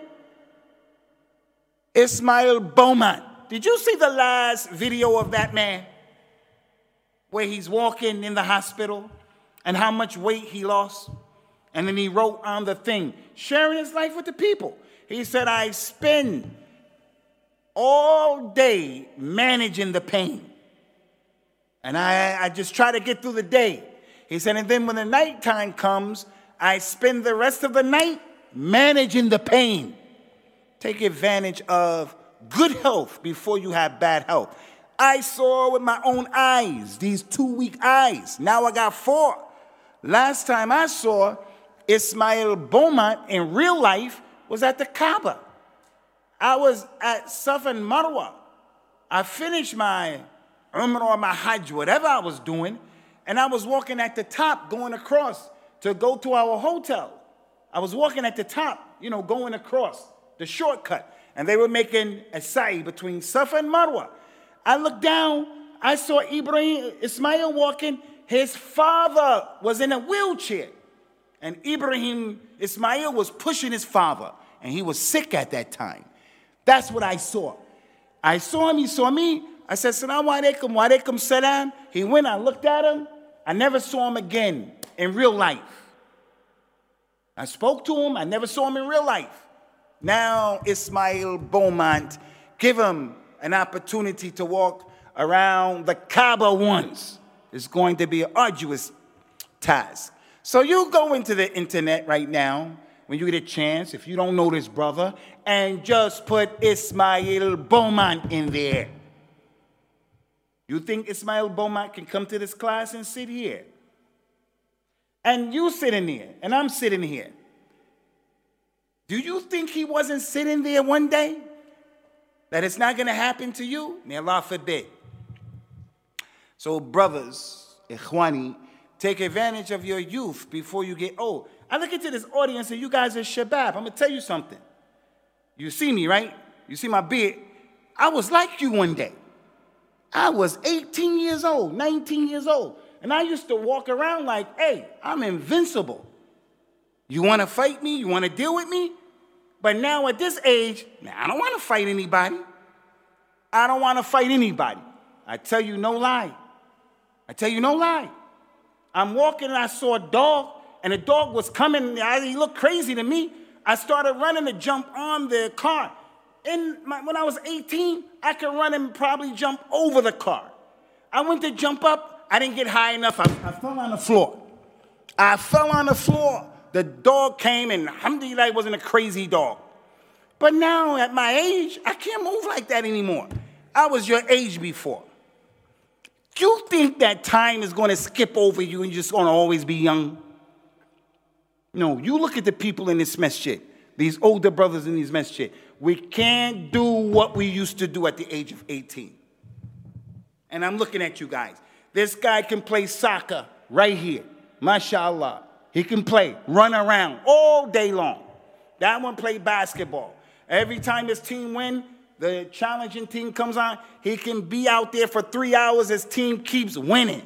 Ismail Beaumont. Did you see the last video of that man? Where he's walking in the hospital and how much weight he lost? And then he wrote on the thing, sharing his life with the people. He said, I spend all day managing the pain. And I just try to get through the day. He said, and then when the nighttime comes, I spend the rest of the night managing the pain. Take advantage of good health before you have bad health. I saw with my own eyes, these 2 weak eyes. Now I got 4. Last time I saw Ismail Beaumont in real life was at the Kaaba. I was at Safa and Marwa. I finished my Umrah or my Hajj, whatever I was doing, and I was walking at the top going across to go to our hotel. I was walking at the top, going across the shortcut, and they were making a sa'i between Safa and Marwa. I looked down, I saw Ismail walking. His father was in a wheelchair. And Ismail was pushing his father. And he was sick at that time. That's what I saw. I saw him, he saw me. I said, Salaam alaikum, wa alaikum salam. He went, I looked at him. I never saw him again in real life. I spoke to him, I never saw him in real life. Now, Ismail Beaumont, give him an opportunity to walk around the Kaaba once. It's going to be an arduous task. So you go into the internet right now, when you get a chance, if you don't know this brother, and just put Ismail Beaumont in there. You think Ismail Beaumont can come to this class and sit here? And you sitting there, and I'm sitting here. Do you think he wasn't sitting there one day? That it's not going to happen to you? May Allah forbid. So brothers, ikhwani, take advantage of your youth before you get old. I look into this audience and you guys are shabab. I'm going to tell you something. You see me, right? You see my beard. I was like you one day. I was 18 years old, 19 years old. And I used to walk around like, hey, I'm invincible. You want to fight me? You want to deal with me? But now at this age, I don't want to fight anybody. I don't want to fight anybody. I tell you no lie. I tell you no lie. I'm walking and I saw a dog, and the dog was coming. He looked crazy to me. I started running to jump on the car. When I was 18, I could run and probably jump over the car. I went to jump up. I didn't get high enough. I fell on the floor. I fell on the floor. The dog came, and alhamdulillah, it wasn't a crazy dog. But now, at my age, I can't move like that anymore. I was your age before. You think that time is going to skip over you and you're just going to always be young? No, you look at the people in this masjid, these older brothers in these masjid. We can't do what we used to do at the age of 18. And I'm looking at you guys. This guy can play soccer right here. MashaAllah. He can play, run around all day long. That one played basketball. Every time his team win, the challenging team comes on, he can be out there for 3 hours. His team keeps winning.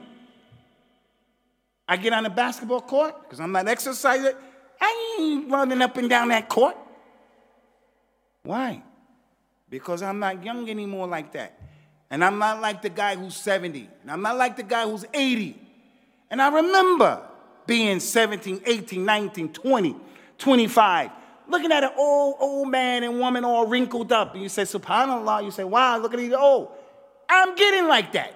I get on the basketball court because I'm not exercising. I ain't running up and down that court. Why? Because I'm not young anymore like that. And I'm not like the guy who's 70. And I'm not like the guy who's 80. And I remember being 17, 18, 19, 20, 25, looking at an old man and woman all wrinkled up. And you say, subhanAllah. You say, wow, look at these old. I'm getting like that.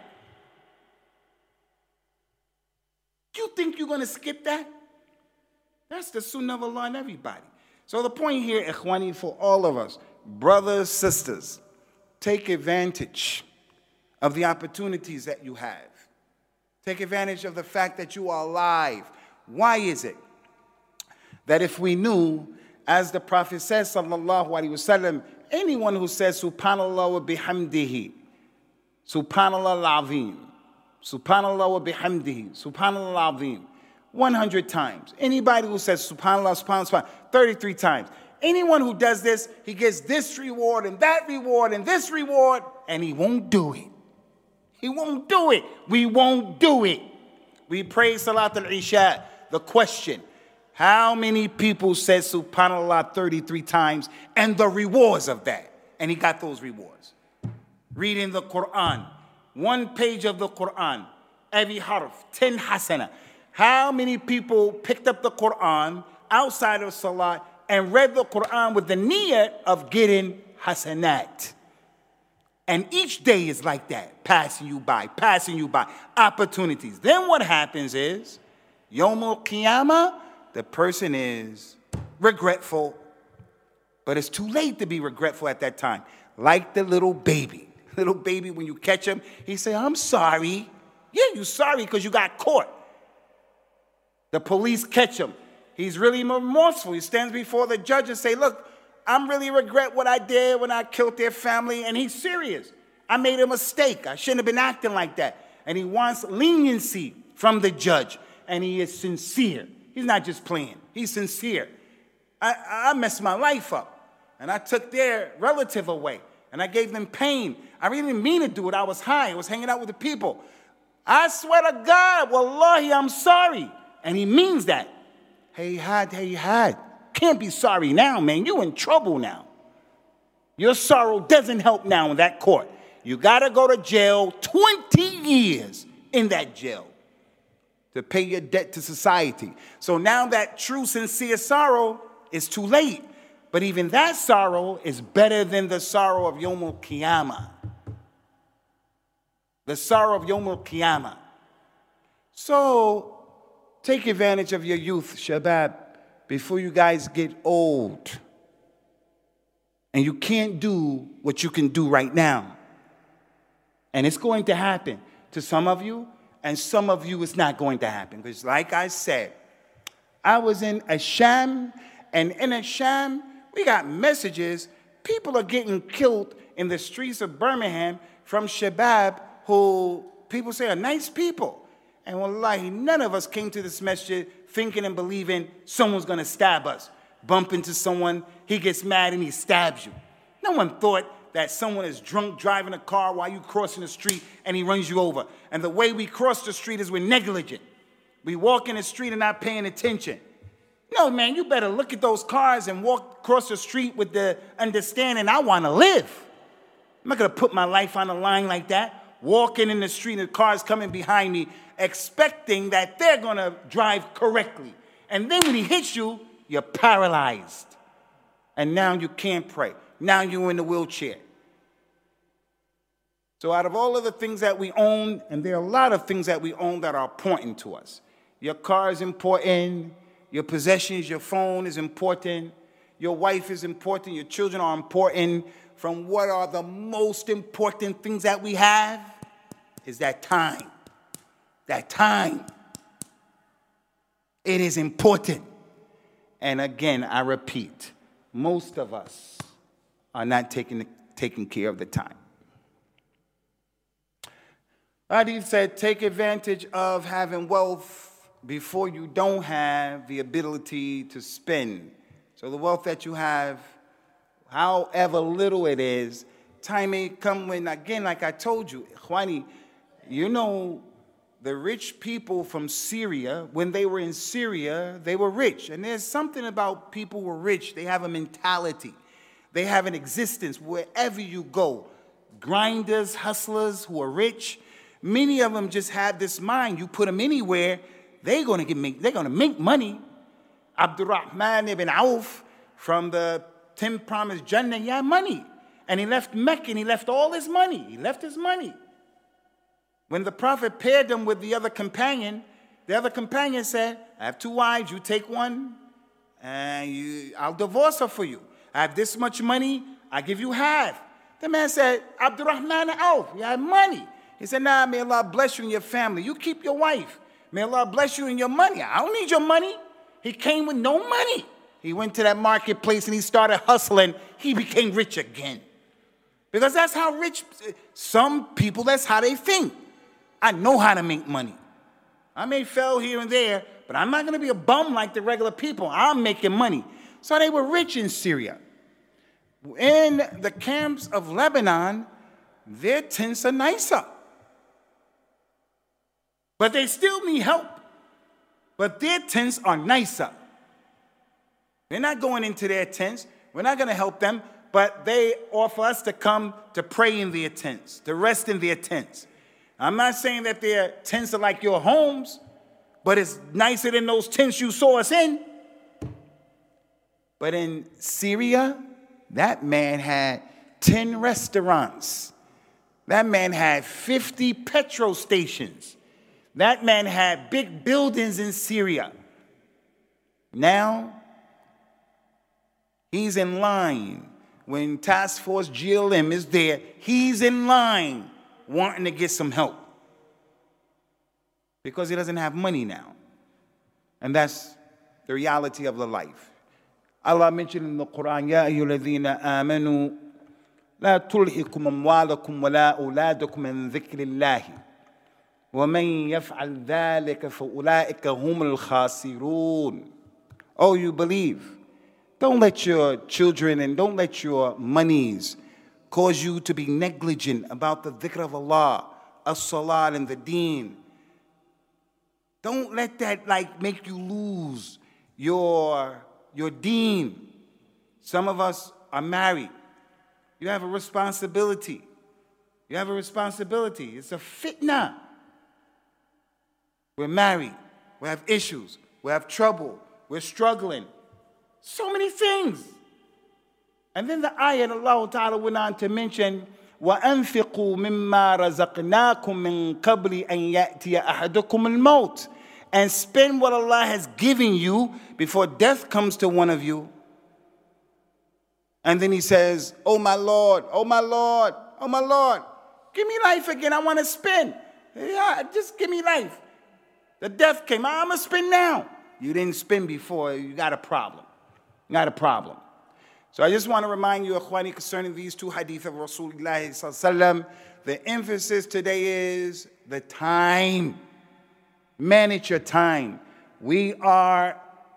You think you're going to skip that? That's the sunnah of Allah and everybody. So the point here, ikhwani, for all of us, brothers, sisters, take advantage of the opportunities that you have. Take advantage of the fact that you are alive. Why is it that if we knew, as the Prophet says, sallallahu alaihi wasallam, anyone who says subhanallah wa bihamdihi, subhanallah al-azim, subhanallah wa bihamdihi, subhanallah al-azim, 100 times. Anybody who says subhanallah, subhanallah, 33 times. Anyone who does this, he gets this reward and that reward and this reward, and he won't do it. He won't do it. We won't do it. We pray Salat al-Isha. The question, how many people said subhanallah 33 times and the rewards of that? And he got those rewards. Reading the Quran, 1 page of the Quran, every harf, 10 hasana. How many people picked up the Quran outside of Salat and read the Quran with the niyyah of getting hasanat? And each day is like that, passing you by, opportunities. Then what happens is, Yawm al-Qiyamah, the person is regretful. But it's too late to be regretful at that time. Like the little baby. Little baby, when you catch him, he say, I'm sorry. Yeah, you're sorry because you got caught. The police catch him. He's really remorseful. He stands before the judge and say, look, I'm really regret what I did when I killed their family. And he's serious. I made a mistake. I shouldn't have been acting like that. And he wants leniency from the judge. And he is sincere. He's not just playing. He's sincere. I messed my life up. And I took their relative away. And I gave them pain. I really didn't mean to do it. I was high. I was hanging out with the people. I swear to God, wallahi, I'm sorry. And he means that. Hey, had. Can't be sorry now, man. You in trouble now. Your sorrow doesn't help now in that court. You got to go to jail 20 years in that jail to pay your debt to society. So now that true, sincere sorrow is too late. But even that sorrow is better than the sorrow of Yawm al-Qiyamah. The sorrow of Yawm al-Qiyamah. So take advantage of your youth, Shabab, before you guys get old. And you can't do what you can do right now. And it's going to happen to some of you, and some of you it's not going to happen. Because like I said, I was in Asham, and in Asham, we got messages. People are getting killed in the streets of Birmingham from Shabab who people say are nice people. And wallahi, none of us came to this masjid thinking and believing someone's going to stab us. Bump into someone, he gets mad and he stabs you. No one thought that someone is drunk driving a car while you crossing the street and he runs you over. And the way we cross the street is we're negligent. We walk in the street and not paying attention. No, man, you better look at those cars and walk across the street with the understanding I want to live. I'm not going to put my life on the line like that. Walking in the street and the cars coming behind me, expecting that they're going to drive correctly. And then when he hits you, you're paralyzed. And now you can't pray. Now you're in the wheelchair. So out of all of the things that we own, and there are a lot of things that we own that are important to us. Your car is important. Your possessions, your phone is important. Your wife is important. Your children are important. From what are the most important things that we have is that time. That time. It is important. And again, I repeat, most of us are not taking care of the time. Hadith said, take advantage of having wealth before you don't have the ability to spend. So the wealth that you have, however little it is, time may come when, again, like I told you, Ikhwani, you know, the rich people from Syria, when they were in Syria, they were rich. And there's something about people who are rich. They have a mentality. They have an existence wherever you go. Grinders, hustlers who are rich, many of them just have this mind. You put them anywhere, they're going to make money. Abdurrahman ibn Auf from the 10 promised Jannah, he had money. And he left Mecca and he left all his money. He left his money. When the Prophet paired him with the other companion said, I have 2 wives, you take one, and I'll divorce her for you. I have this much money, I give you half. The man said, Abdurrahman Auf, you have money. He said, nah, may Allah bless you and your family. You keep your wife. May Allah bless you and your money. I don't need your money. He came with no money. He went to that marketplace and he started hustling. He became rich again. Because that's how rich, some people, that's how they think. I know how to make money. I may fail here and there, but I'm not going to be a bum like the regular people. I'm making money. So they were rich in Syria. In the camps of Lebanon, their tents are nicer. But they still need help. But their tents are nicer. We're not going into their tents. We're not going to help them. But they offer us to come to pray in their tents, to rest in their tents. I'm not saying that their tents are like your homes, but it's nicer than those tents you saw us in. But in Syria, that man had 10 restaurants. That man had 50 petrol stations. That man had big buildings in Syria. Now, he's in line. When Task Force GLM is there, he's in line wanting to get some help. Because he doesn't have money now. And that's the reality of the life. Allah mentioned in the Quran, يَا أَيُّهَا الَّذِينَ آمَنُوا لَا تُلْهِكُمْ أَمْوَالُكُمْ وَلَا أَوْلَادُكُمْ مِنْ ذِكْرِ اللَّهِ وَمَنْ يَفْعَلْ ذَلِكَ فَأُولَٰئِكَ هُمُ الْخَاسِرُونَ. Oh, you believe. Don't let your children and don't let your monies cause you to be negligent about the dhikr of Allah, as-salat and the deen. Don't let that make you lose your deen. Some of us are married. You have a responsibility. You have a responsibility. It's a fitna. We're married. We have issues. We have trouble. We're struggling. So many things. And then the ayah Allah Ta'ala went on to mention, وَأَنفِقُوا مِمَّا رَزَقْنَاكُم مِّن قَبْلِ أَن يَأْتِيَ أَحَدُكُمُ الْمَوْتِ. And spend what Allah has given you before death comes to one of you. And then he says, oh my Lord, oh my Lord, oh my Lord, give me life again, I want to spend. Yeah, just give me life. The death came, I'm going to spend now. You didn't spend before, you got a problem. You got a problem. So I just want to remind you, Ikhwani, concerning these 2 hadith of Rasulullah sallallahu alaihi wasallam, the emphasis today is the time. Manage your time. We are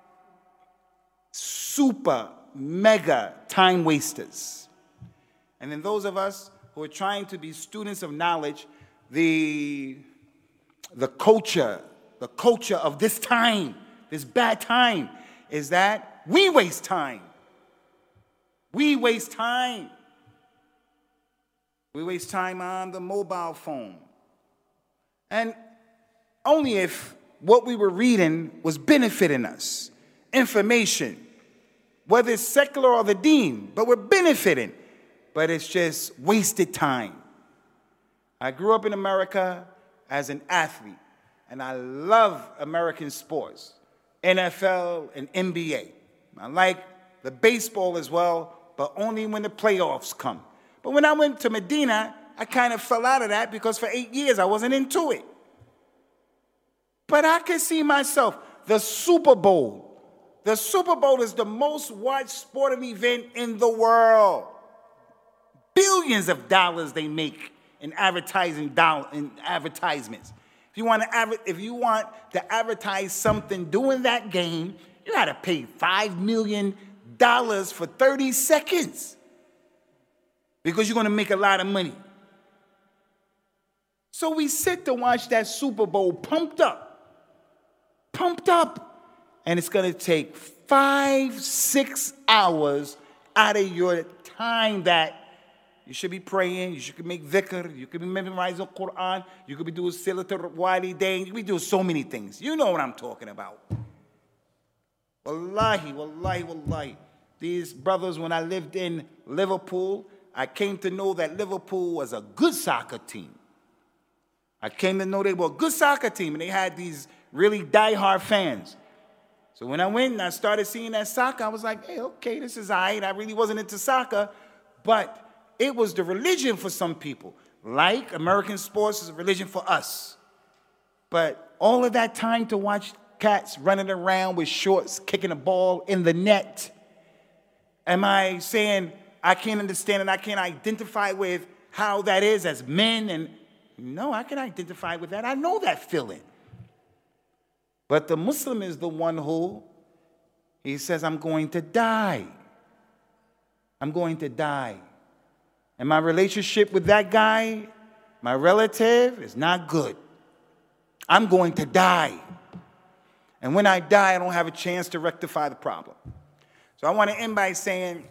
super, mega time wasters. And then those of us who are trying to be students of knowledge, the culture of this time, this bad time, is that we waste time. We waste time. We waste time on the mobile phone. And only if what we were reading was benefiting us. Information, whether it's secular or the deen, but we're benefiting. But it's just wasted time. I grew up in America as an athlete, and I love American sports, NFL and NBA. I like the baseball as well, but only when the playoffs come. But when I went to Medina, I kind of fell out of that because for 8 years I wasn't into it. But I can see myself, the Super Bowl. The Super Bowl is the most watched sporting event in the world. Billions of dollars they make in advertisements. If you want to advertise something during that game, you got to pay $5 million for 30 seconds because you're going to make a lot of money. So we sit to watch that Super Bowl pumped up, and it's going to take 5-6 hours out of your time that you should be praying, you should make dhikr, you could be memorizing the Quran, you could be doing Silatul Walidain, you could be doing so many things. You know what I'm talking about. Wallahi. These brothers, when I lived in Liverpool, I came to know that Liverpool was a good soccer team. I came to know they were a good soccer team, and they had these really diehard fans. So when I went and I started seeing that soccer, I was like, hey, okay, this is all right. I really wasn't into soccer, but it was the religion for some people. Like American sports is a religion for us. But all of that time to watch cats running around with shorts, kicking a ball in the net, am I saying I can't understand and I can't identify with how that is as men? And no, I can identify with that. I know that feeling. But the Muslim is the one who, he says, I'm going to die. I'm going to die. And my relationship with that guy, my relative, is not good. I'm going to die. And when I die, I don't have a chance to rectify the problem. So I want to end by saying,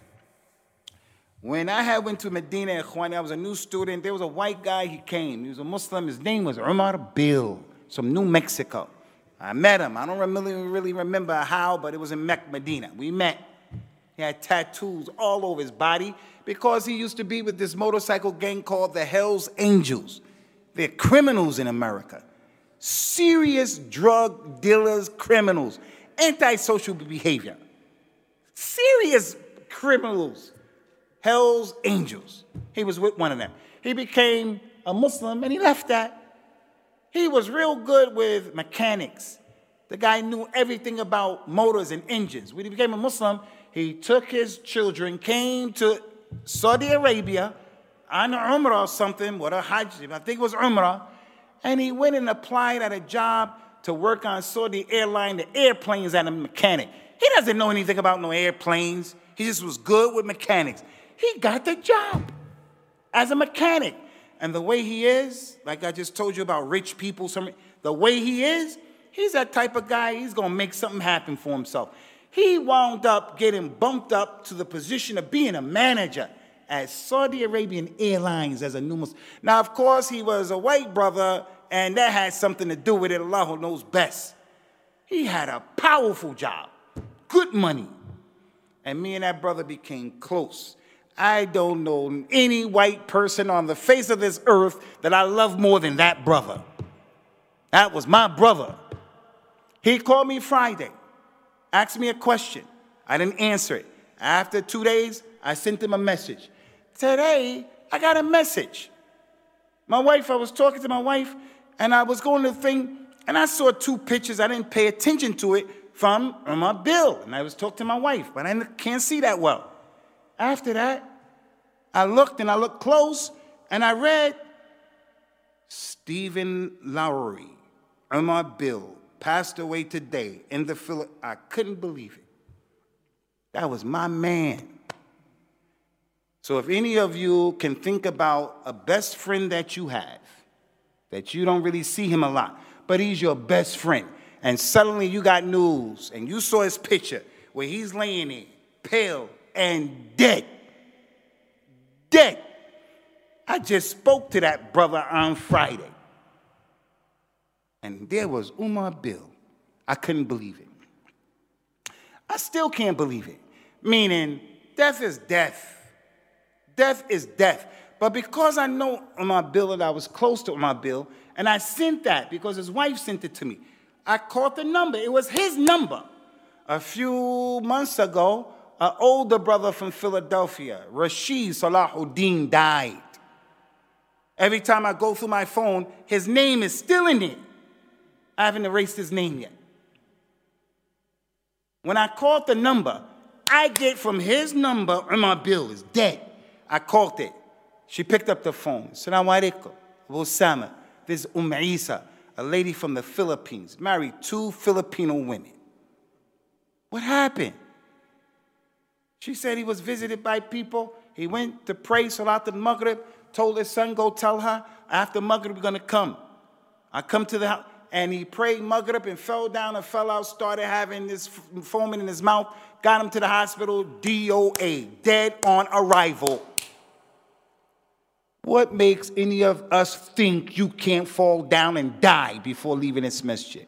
when I went to Medina, I was a new student. There was a white guy, he came. He was a Muslim. His name was Umar Bill, from New Mexico. I met him. I don't really remember how, but it was in Medina. We met. He had tattoos all over his body because he used to be with this motorcycle gang called the Hells Angels. They're criminals in America. Serious drug dealers, criminals, antisocial behavior. Serious criminals. Hells Angels. He was with one of them. He became a Muslim and he left that. He was real good with mechanics. The guy knew everything about motors and engines. When he became a Muslim, he took his children, came to Saudi Arabia on Umrah or something, what a Hajj, I think it was Umrah, and he went and applied at a job to work on Saudi airline, the airplanes, as a mechanic. He doesn't know anything about no airplanes. He just was good with mechanics. He got the job as a mechanic. And the way he is, like I just told you about rich people, the way he is, he's that type of guy, he's going to make something happen for himself. He wound up getting bumped up to the position of being a manager at Saudi Arabian Airlines as a new Muslim. Now, of course, he was a white brother, and that had something to do with it. Allah knows best. He had a powerful job, good money. And me and that brother became close. I don't know any white person on the face of this earth that I love more than that brother. That was my brother. He called me Friday, asked me a question. I didn't answer it. After 2 days, I sent him a message. Today, I got a message. I was talking to my wife, and I was going to the thing, and I saw 2 pictures. I didn't pay attention to it from Umar Bill, and I was talking to my wife, but I can't see that well. After that, I looked close, and I read Stephen Lowry, Umar Bill, passed away today in the Philippines. I couldn't believe it. That was my man. So if any of you can think about a best friend that you have, that you don't really see him a lot, but he's your best friend, and suddenly you got news, and you saw his picture where he's laying there, pale and dead. Dead. I just spoke to that brother on Friday. And there was Umar Bill. I couldn't believe it. I still can't believe it. Meaning, death is death. Death is death. But because I know Umar Bill and I was close to Umar Bill, and I sent that because his wife sent it to me, I caught the number. It was his number. A few months ago, an older brother from Philadelphia, Rashid Salahuddin, died. Every time I go through my phone, his name is still in there. I haven't erased his name yet. When I called the number, I get from his number, Umar Bill is dead. I called it. She picked up the phone. Assalamu alaikum. Abu Osama. This is Isa, a lady from the Philippines, married 2 Filipino women. What happened? She said he was visited by people. He went to pray Salat al-Maghrib, told his son, go tell her, after Maghrib we're going to come. I come to the house. And he prayed Maghrib and fell down and fell out, started having this foaming in his mouth, got him to the hospital, DOA, dead on arrival. What makes any of us think you can't fall down and die before leaving this masjid?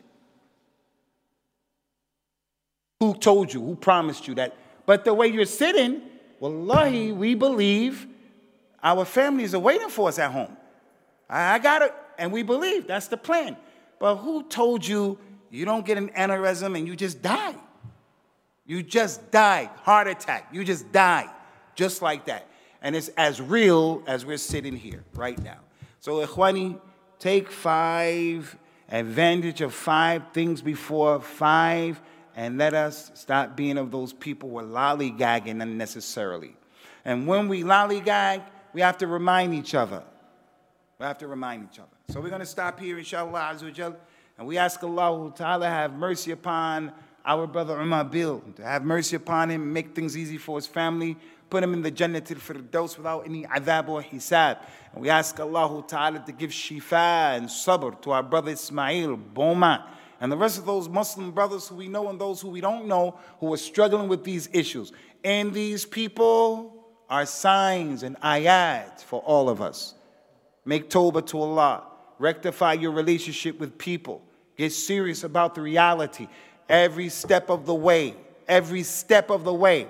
Who told you? Who promised you that? But the way you're sitting, wallahi, we believe our families are waiting for us at home. I got it, and we believe that's the plan. But who told you you don't get an aneurysm and you just die? You just die. Heart attack. You just die. Just like that. And it's as real as we're sitting here right now. So, Ikhwani, take 5, advantage of 5 things before 5, and let us stop being of those people who are lollygagging unnecessarily. And when we lollygag, we have to remind each other. We have to remind each other. So we're going to stop here, inshallah, azza wa jal, and we ask Allah Ta'ala have mercy upon our brother Umar Bill, to have mercy upon him, make things easy for his family, put him in the Jannatul Firdaus without any adhab or hisab. And we ask Allah Ta'ala to give shifa and sabr to our brother Ismail Boma and the rest of those Muslim brothers who we know and those who we don't know who are struggling with these issues. And these people are signs and ayat for all of us. Make tawbah to Allah. Rectify your relationship with people. Get serious about the reality. Every step of the way. Every step of the way.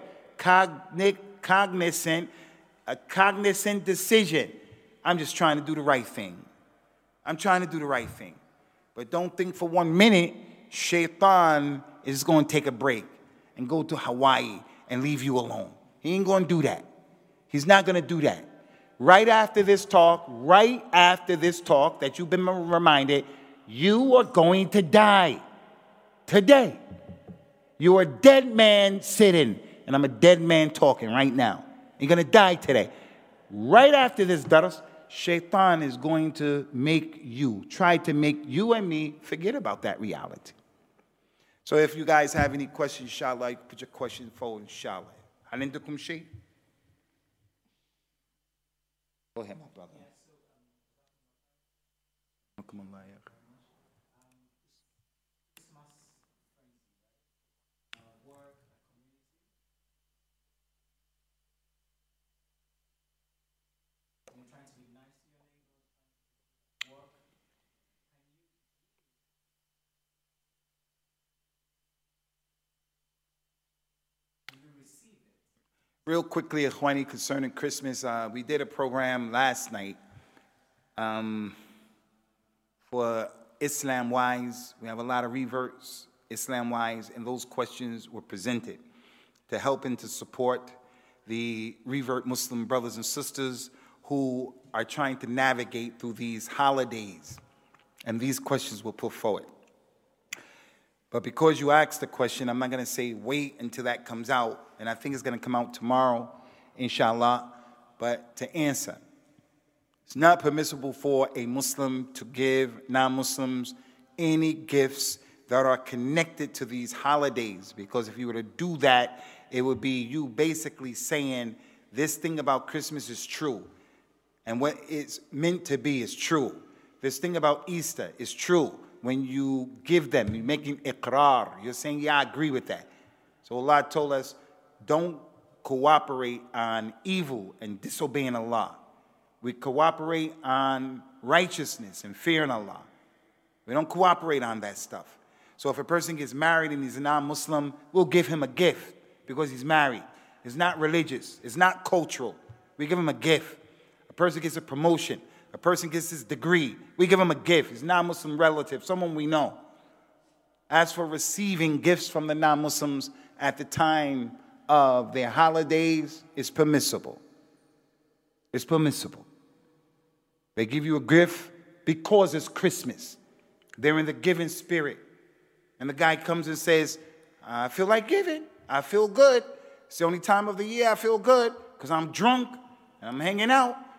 Cognizant, a cognizant decision. I'm just trying to do the right thing. I'm trying to do the right thing. But don't think for 1 minute Shaitan is going to take a break and go to Hawaii and leave you alone. He ain't going to do that. He's not going to do that. Right after this talk that you've been reminded, you are going to die today. You're a dead man sitting, and I'm a dead man talking right now. You're going to die today. Right after this dars, Shaitan is going to try to make you and me forget about that reality. So if you guys have any questions, inshallah, you can put your question forward, inshallah. Halindukum shay? Go ahead, my brother. Real quickly, Ikhwani, concerning Christmas, we did a program last night for Islam-wise. We have a lot of reverts, Islam-wise, and those questions were presented to help and to support the revert Muslim brothers and sisters who are trying to navigate through these holidays. And these questions were put forward. But because you asked the question, I'm not going to say wait until that comes out. And I think it's going to come out tomorrow, inshallah. But to answer, it's not permissible for a Muslim to give non-Muslims any gifts that are connected to these holidays. Because if you were to do that, it would be you basically saying this thing about Christmas is true. And what it's meant to be is true. This thing about Easter is true. When you give them, you're making iqrar. You're saying, yeah, I agree with that. So Allah told us, don't cooperate on evil and disobeying Allah. We cooperate on righteousness and fearing Allah. We don't cooperate on that stuff. So if a person gets married and he's a non-Muslim, we'll give him a gift because he's married. It's not religious. It's not cultural. We give him a gift. A person gets a promotion. A person gets his degree. We give him a gift. He's a non-Muslim relative, someone we know. As for receiving gifts from the non-Muslims at the time of their holidays, it's permissible. It's permissible. They give you a gift because it's Christmas. They're in the giving spirit. And the guy comes and says, I feel like giving. I feel good. It's the only time of the year I feel good because I'm drunk and I'm hanging out.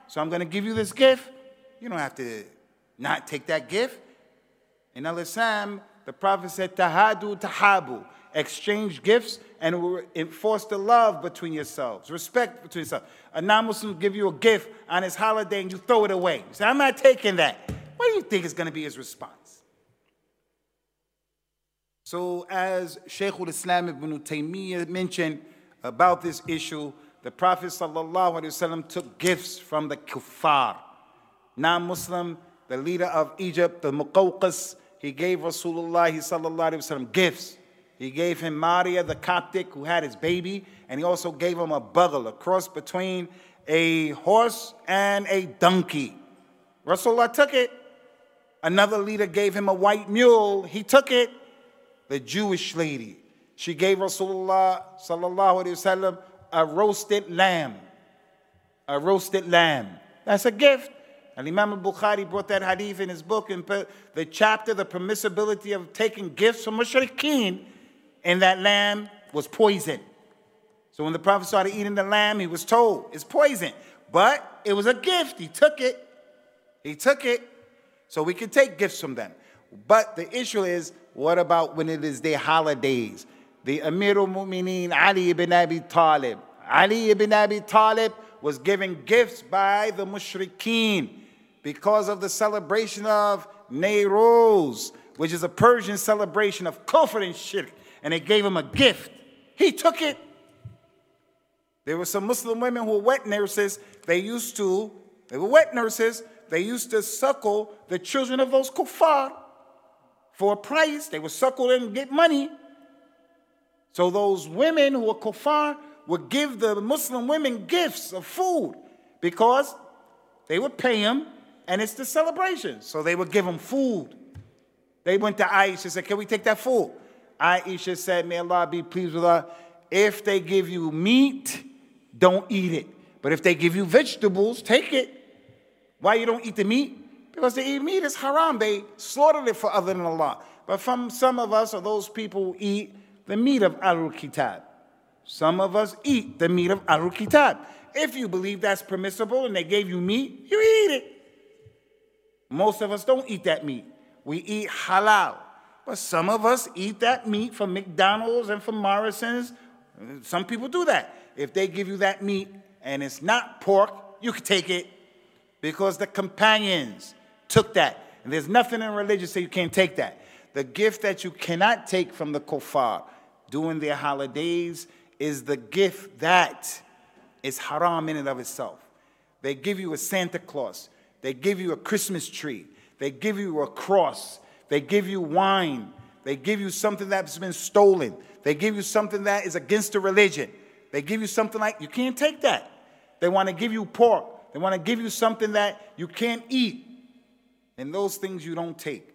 so I'm going to give you this gift. You don't have to not take that gift. In Al-Islam, the Prophet said, tahadu tahabu, exchange gifts and enforce the love between yourselves, respect between yourselves. A non-Muslim will give you a gift on his holiday and you throw it away. You say, I'm not taking that. What do you think is going to be his response? So as Shaykh al-Islam ibn Taymiyyah mentioned about this issue, the Prophet ﷺ took gifts from the kuffar. Non-Muslim, the leader of Egypt, the Muqawqis, he gave Rasulullah ﷺ gifts. He gave him Maria, the Coptic, who had his baby, and he also gave him a baghl, a cross between a horse and a donkey. Rasulullah took it. Another leader gave him a white mule. He took it. The Jewish lady, she gave Rasulullah ﷺ a roasted lamb. A roasted lamb. That's a gift. And Imam al-Bukhari brought that hadith in his book, in the chapter, the permissibility of taking gifts from mushrikeen, and that lamb was poison. So when the Prophet started eating the lamb, he was told, it's poison. But it was a gift. He took it. He took it. So we can take gifts from them. But the issue is, what about when it is their holidays? The Amir al-Mu'mineen, Ali ibn Abi Talib. Ali ibn Abi Talib was given gifts by the mushrikeen because of the celebration of Nayroz, which is a Persian celebration of kufr and shirk. And they gave him a gift. He took it. There were some Muslim women who were wet nurses. They were wet nurses. They used to suckle the children of those kuffar for a price. They would suckle them and get money. So those women who were kuffar would give the Muslim women gifts of food because they would pay them and it's the celebration. So they would give them food. They went to Aisha and said, can we take that food? Aisha said, may Allah be pleased with her, if they give you meat, don't eat it. But if they give you vegetables, take it. Why you don't eat the meat? Because to eat meat is haram. They slaughtered it for other than Allah. But from some of us are those people who eat the meat of Ahlul Kitab. Some of us eat the meat of Ahlul Kitab. If you believe that's permissible and they gave you meat, you eat it. Most of us don't eat that meat. We eat halal. But some of us eat that meat from McDonald's and from Morrison's. Some people do that. If they give you that meat and it's not pork, you can take it because the companions took that. And there's nothing in religion say you can't take that. The gift that you cannot take from the kuffar during their holidays is the gift that is haram in and of itself. They give you a Santa Claus. They give you a Christmas tree. They give you a cross. They give you wine. They give you something that's been stolen. They give you something that is against the religion. They give you something like, you can't take that. They want to give you pork. They want to give you something that you can't eat. And those things you don't take.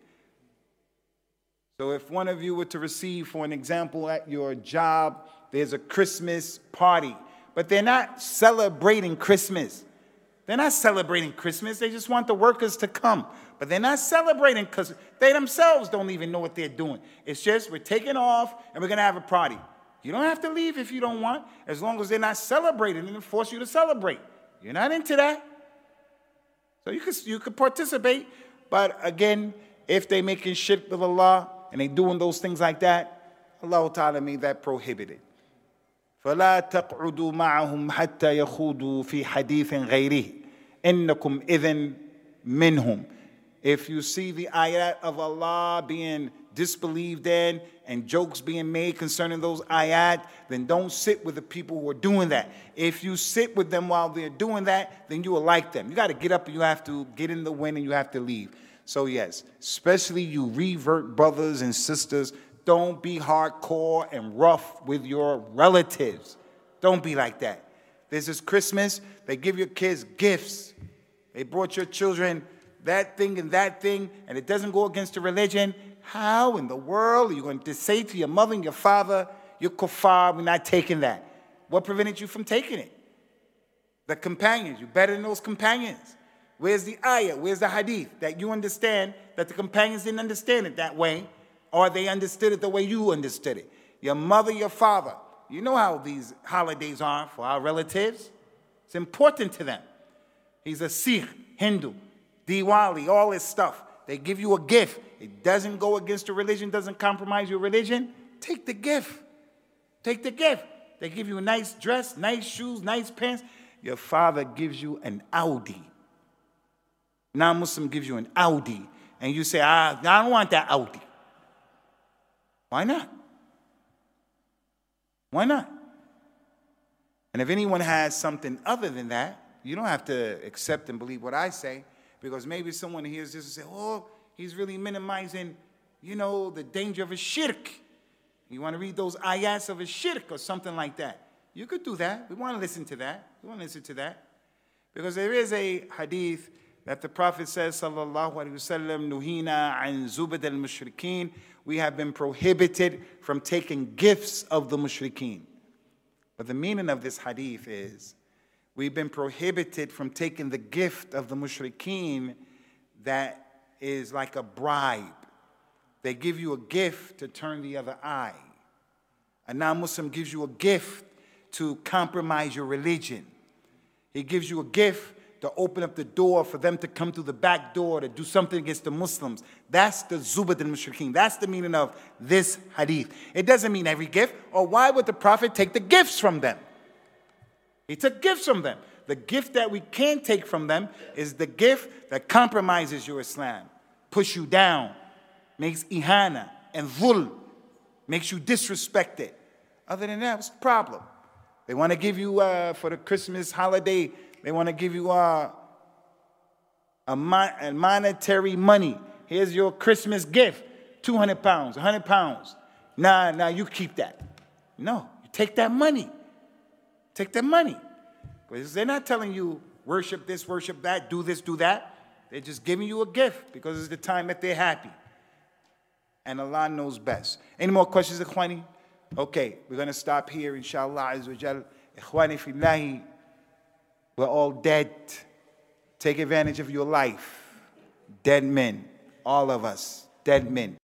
So if one of you were to receive, for an example, at your job, there's a Christmas party, but they're not celebrating Christmas. They're not celebrating Christmas. They just want the workers to come. But they're not celebrating because they themselves don't even know what they're doing. It's just we're taking off and we're going to have a party. You don't have to leave if you don't want, as long as they're not celebrating and force you to celebrate. You're not into that. So you could participate. But again, if they're making shirk with Allah and they're doing those things like that, Allah Ta'ala made that prohibited. فَلَا تَقْعُدُوا مَعَهُمْ حَتَّى يَخُوضُوا فِي حَدِيثٍ غَيْرِهِ إِنَّكُمْ إِذًا مِّنْهُمْ. If you see the ayat of Allah being disbelieved in and jokes being made concerning those ayat, then don't sit with the people who are doing that. If you sit with them while they're doing that, then you will like them. You got to get up and you have to get in the wind and you have to leave. So yes, especially you revert brothers and sisters, don't be hardcore and rough with your relatives. Don't be like that. This is Christmas. They give your kids gifts. They brought your children that thing, and it doesn't go against the religion. How in the world are you going to say to your mother and your father, you're kuffar, we're not taking that? What prevented you from taking it? The companions. You're better than those companions. Where's the ayah? Where's the hadith? That you understand that the companions didn't understand it that way, or they understood it the way you understood it. Your mother, your father. You know how these holidays are for our relatives. It's important to them. He's a Sikh, Hindu, Diwali, all this stuff. They give you a gift. It doesn't go against the religion, doesn't compromise your religion. Take the gift. Take the gift. They give you a nice dress, nice shoes, nice pants. Your father gives you an Audi. Non-Muslim gives you an Audi. And you say, I don't want that Audi. Why not? Why not? And if anyone has something other than that, you don't have to accept and believe what I say, because maybe someone hears this and say, oh, he's really minimizing, the danger of a shirk. You want to read those ayats of a shirk or something like that. You could do that. We want to listen to that. Because there is a hadith that the Prophet says, sallallahu alaihi wasallam, nuhina an zubad al-mushrikeen. We have been prohibited from taking gifts of the mushrikeen. But the meaning of this hadith is, we've been prohibited from taking the gift of the mushrikeen that is like a bribe. They give you a gift to turn the other eye. A non-Muslim gives you a gift to compromise your religion. He gives you a gift to open up the door for them to come through the back door to do something against the Muslims. That's the Zubad al-Mushrikeen. That's the meaning of this hadith. It doesn't mean every gift. Or why would the Prophet take the gifts from them? He took gifts from them. The gift that we can't take from them is the gift that compromises your Islam, push you down, makes ihana and dhul, makes you disrespected. Other than that, what's the problem? They want to give you, for the Christmas holiday, they want to give you a monetary money. Here's your Christmas gift, 200 pounds, 100 pounds. Nah, you keep that. No, you take that money. Take that money. Because they're not telling you, worship this, worship that, do this, do that. They're just giving you a gift because it's the time that they're happy. And Allah knows best. Any more questions, Ikhwani? Okay, we're going to stop here, inshallah. Ikhwani fillahi, we're all dead. Take advantage of your life. Dead men. All of us. Dead men.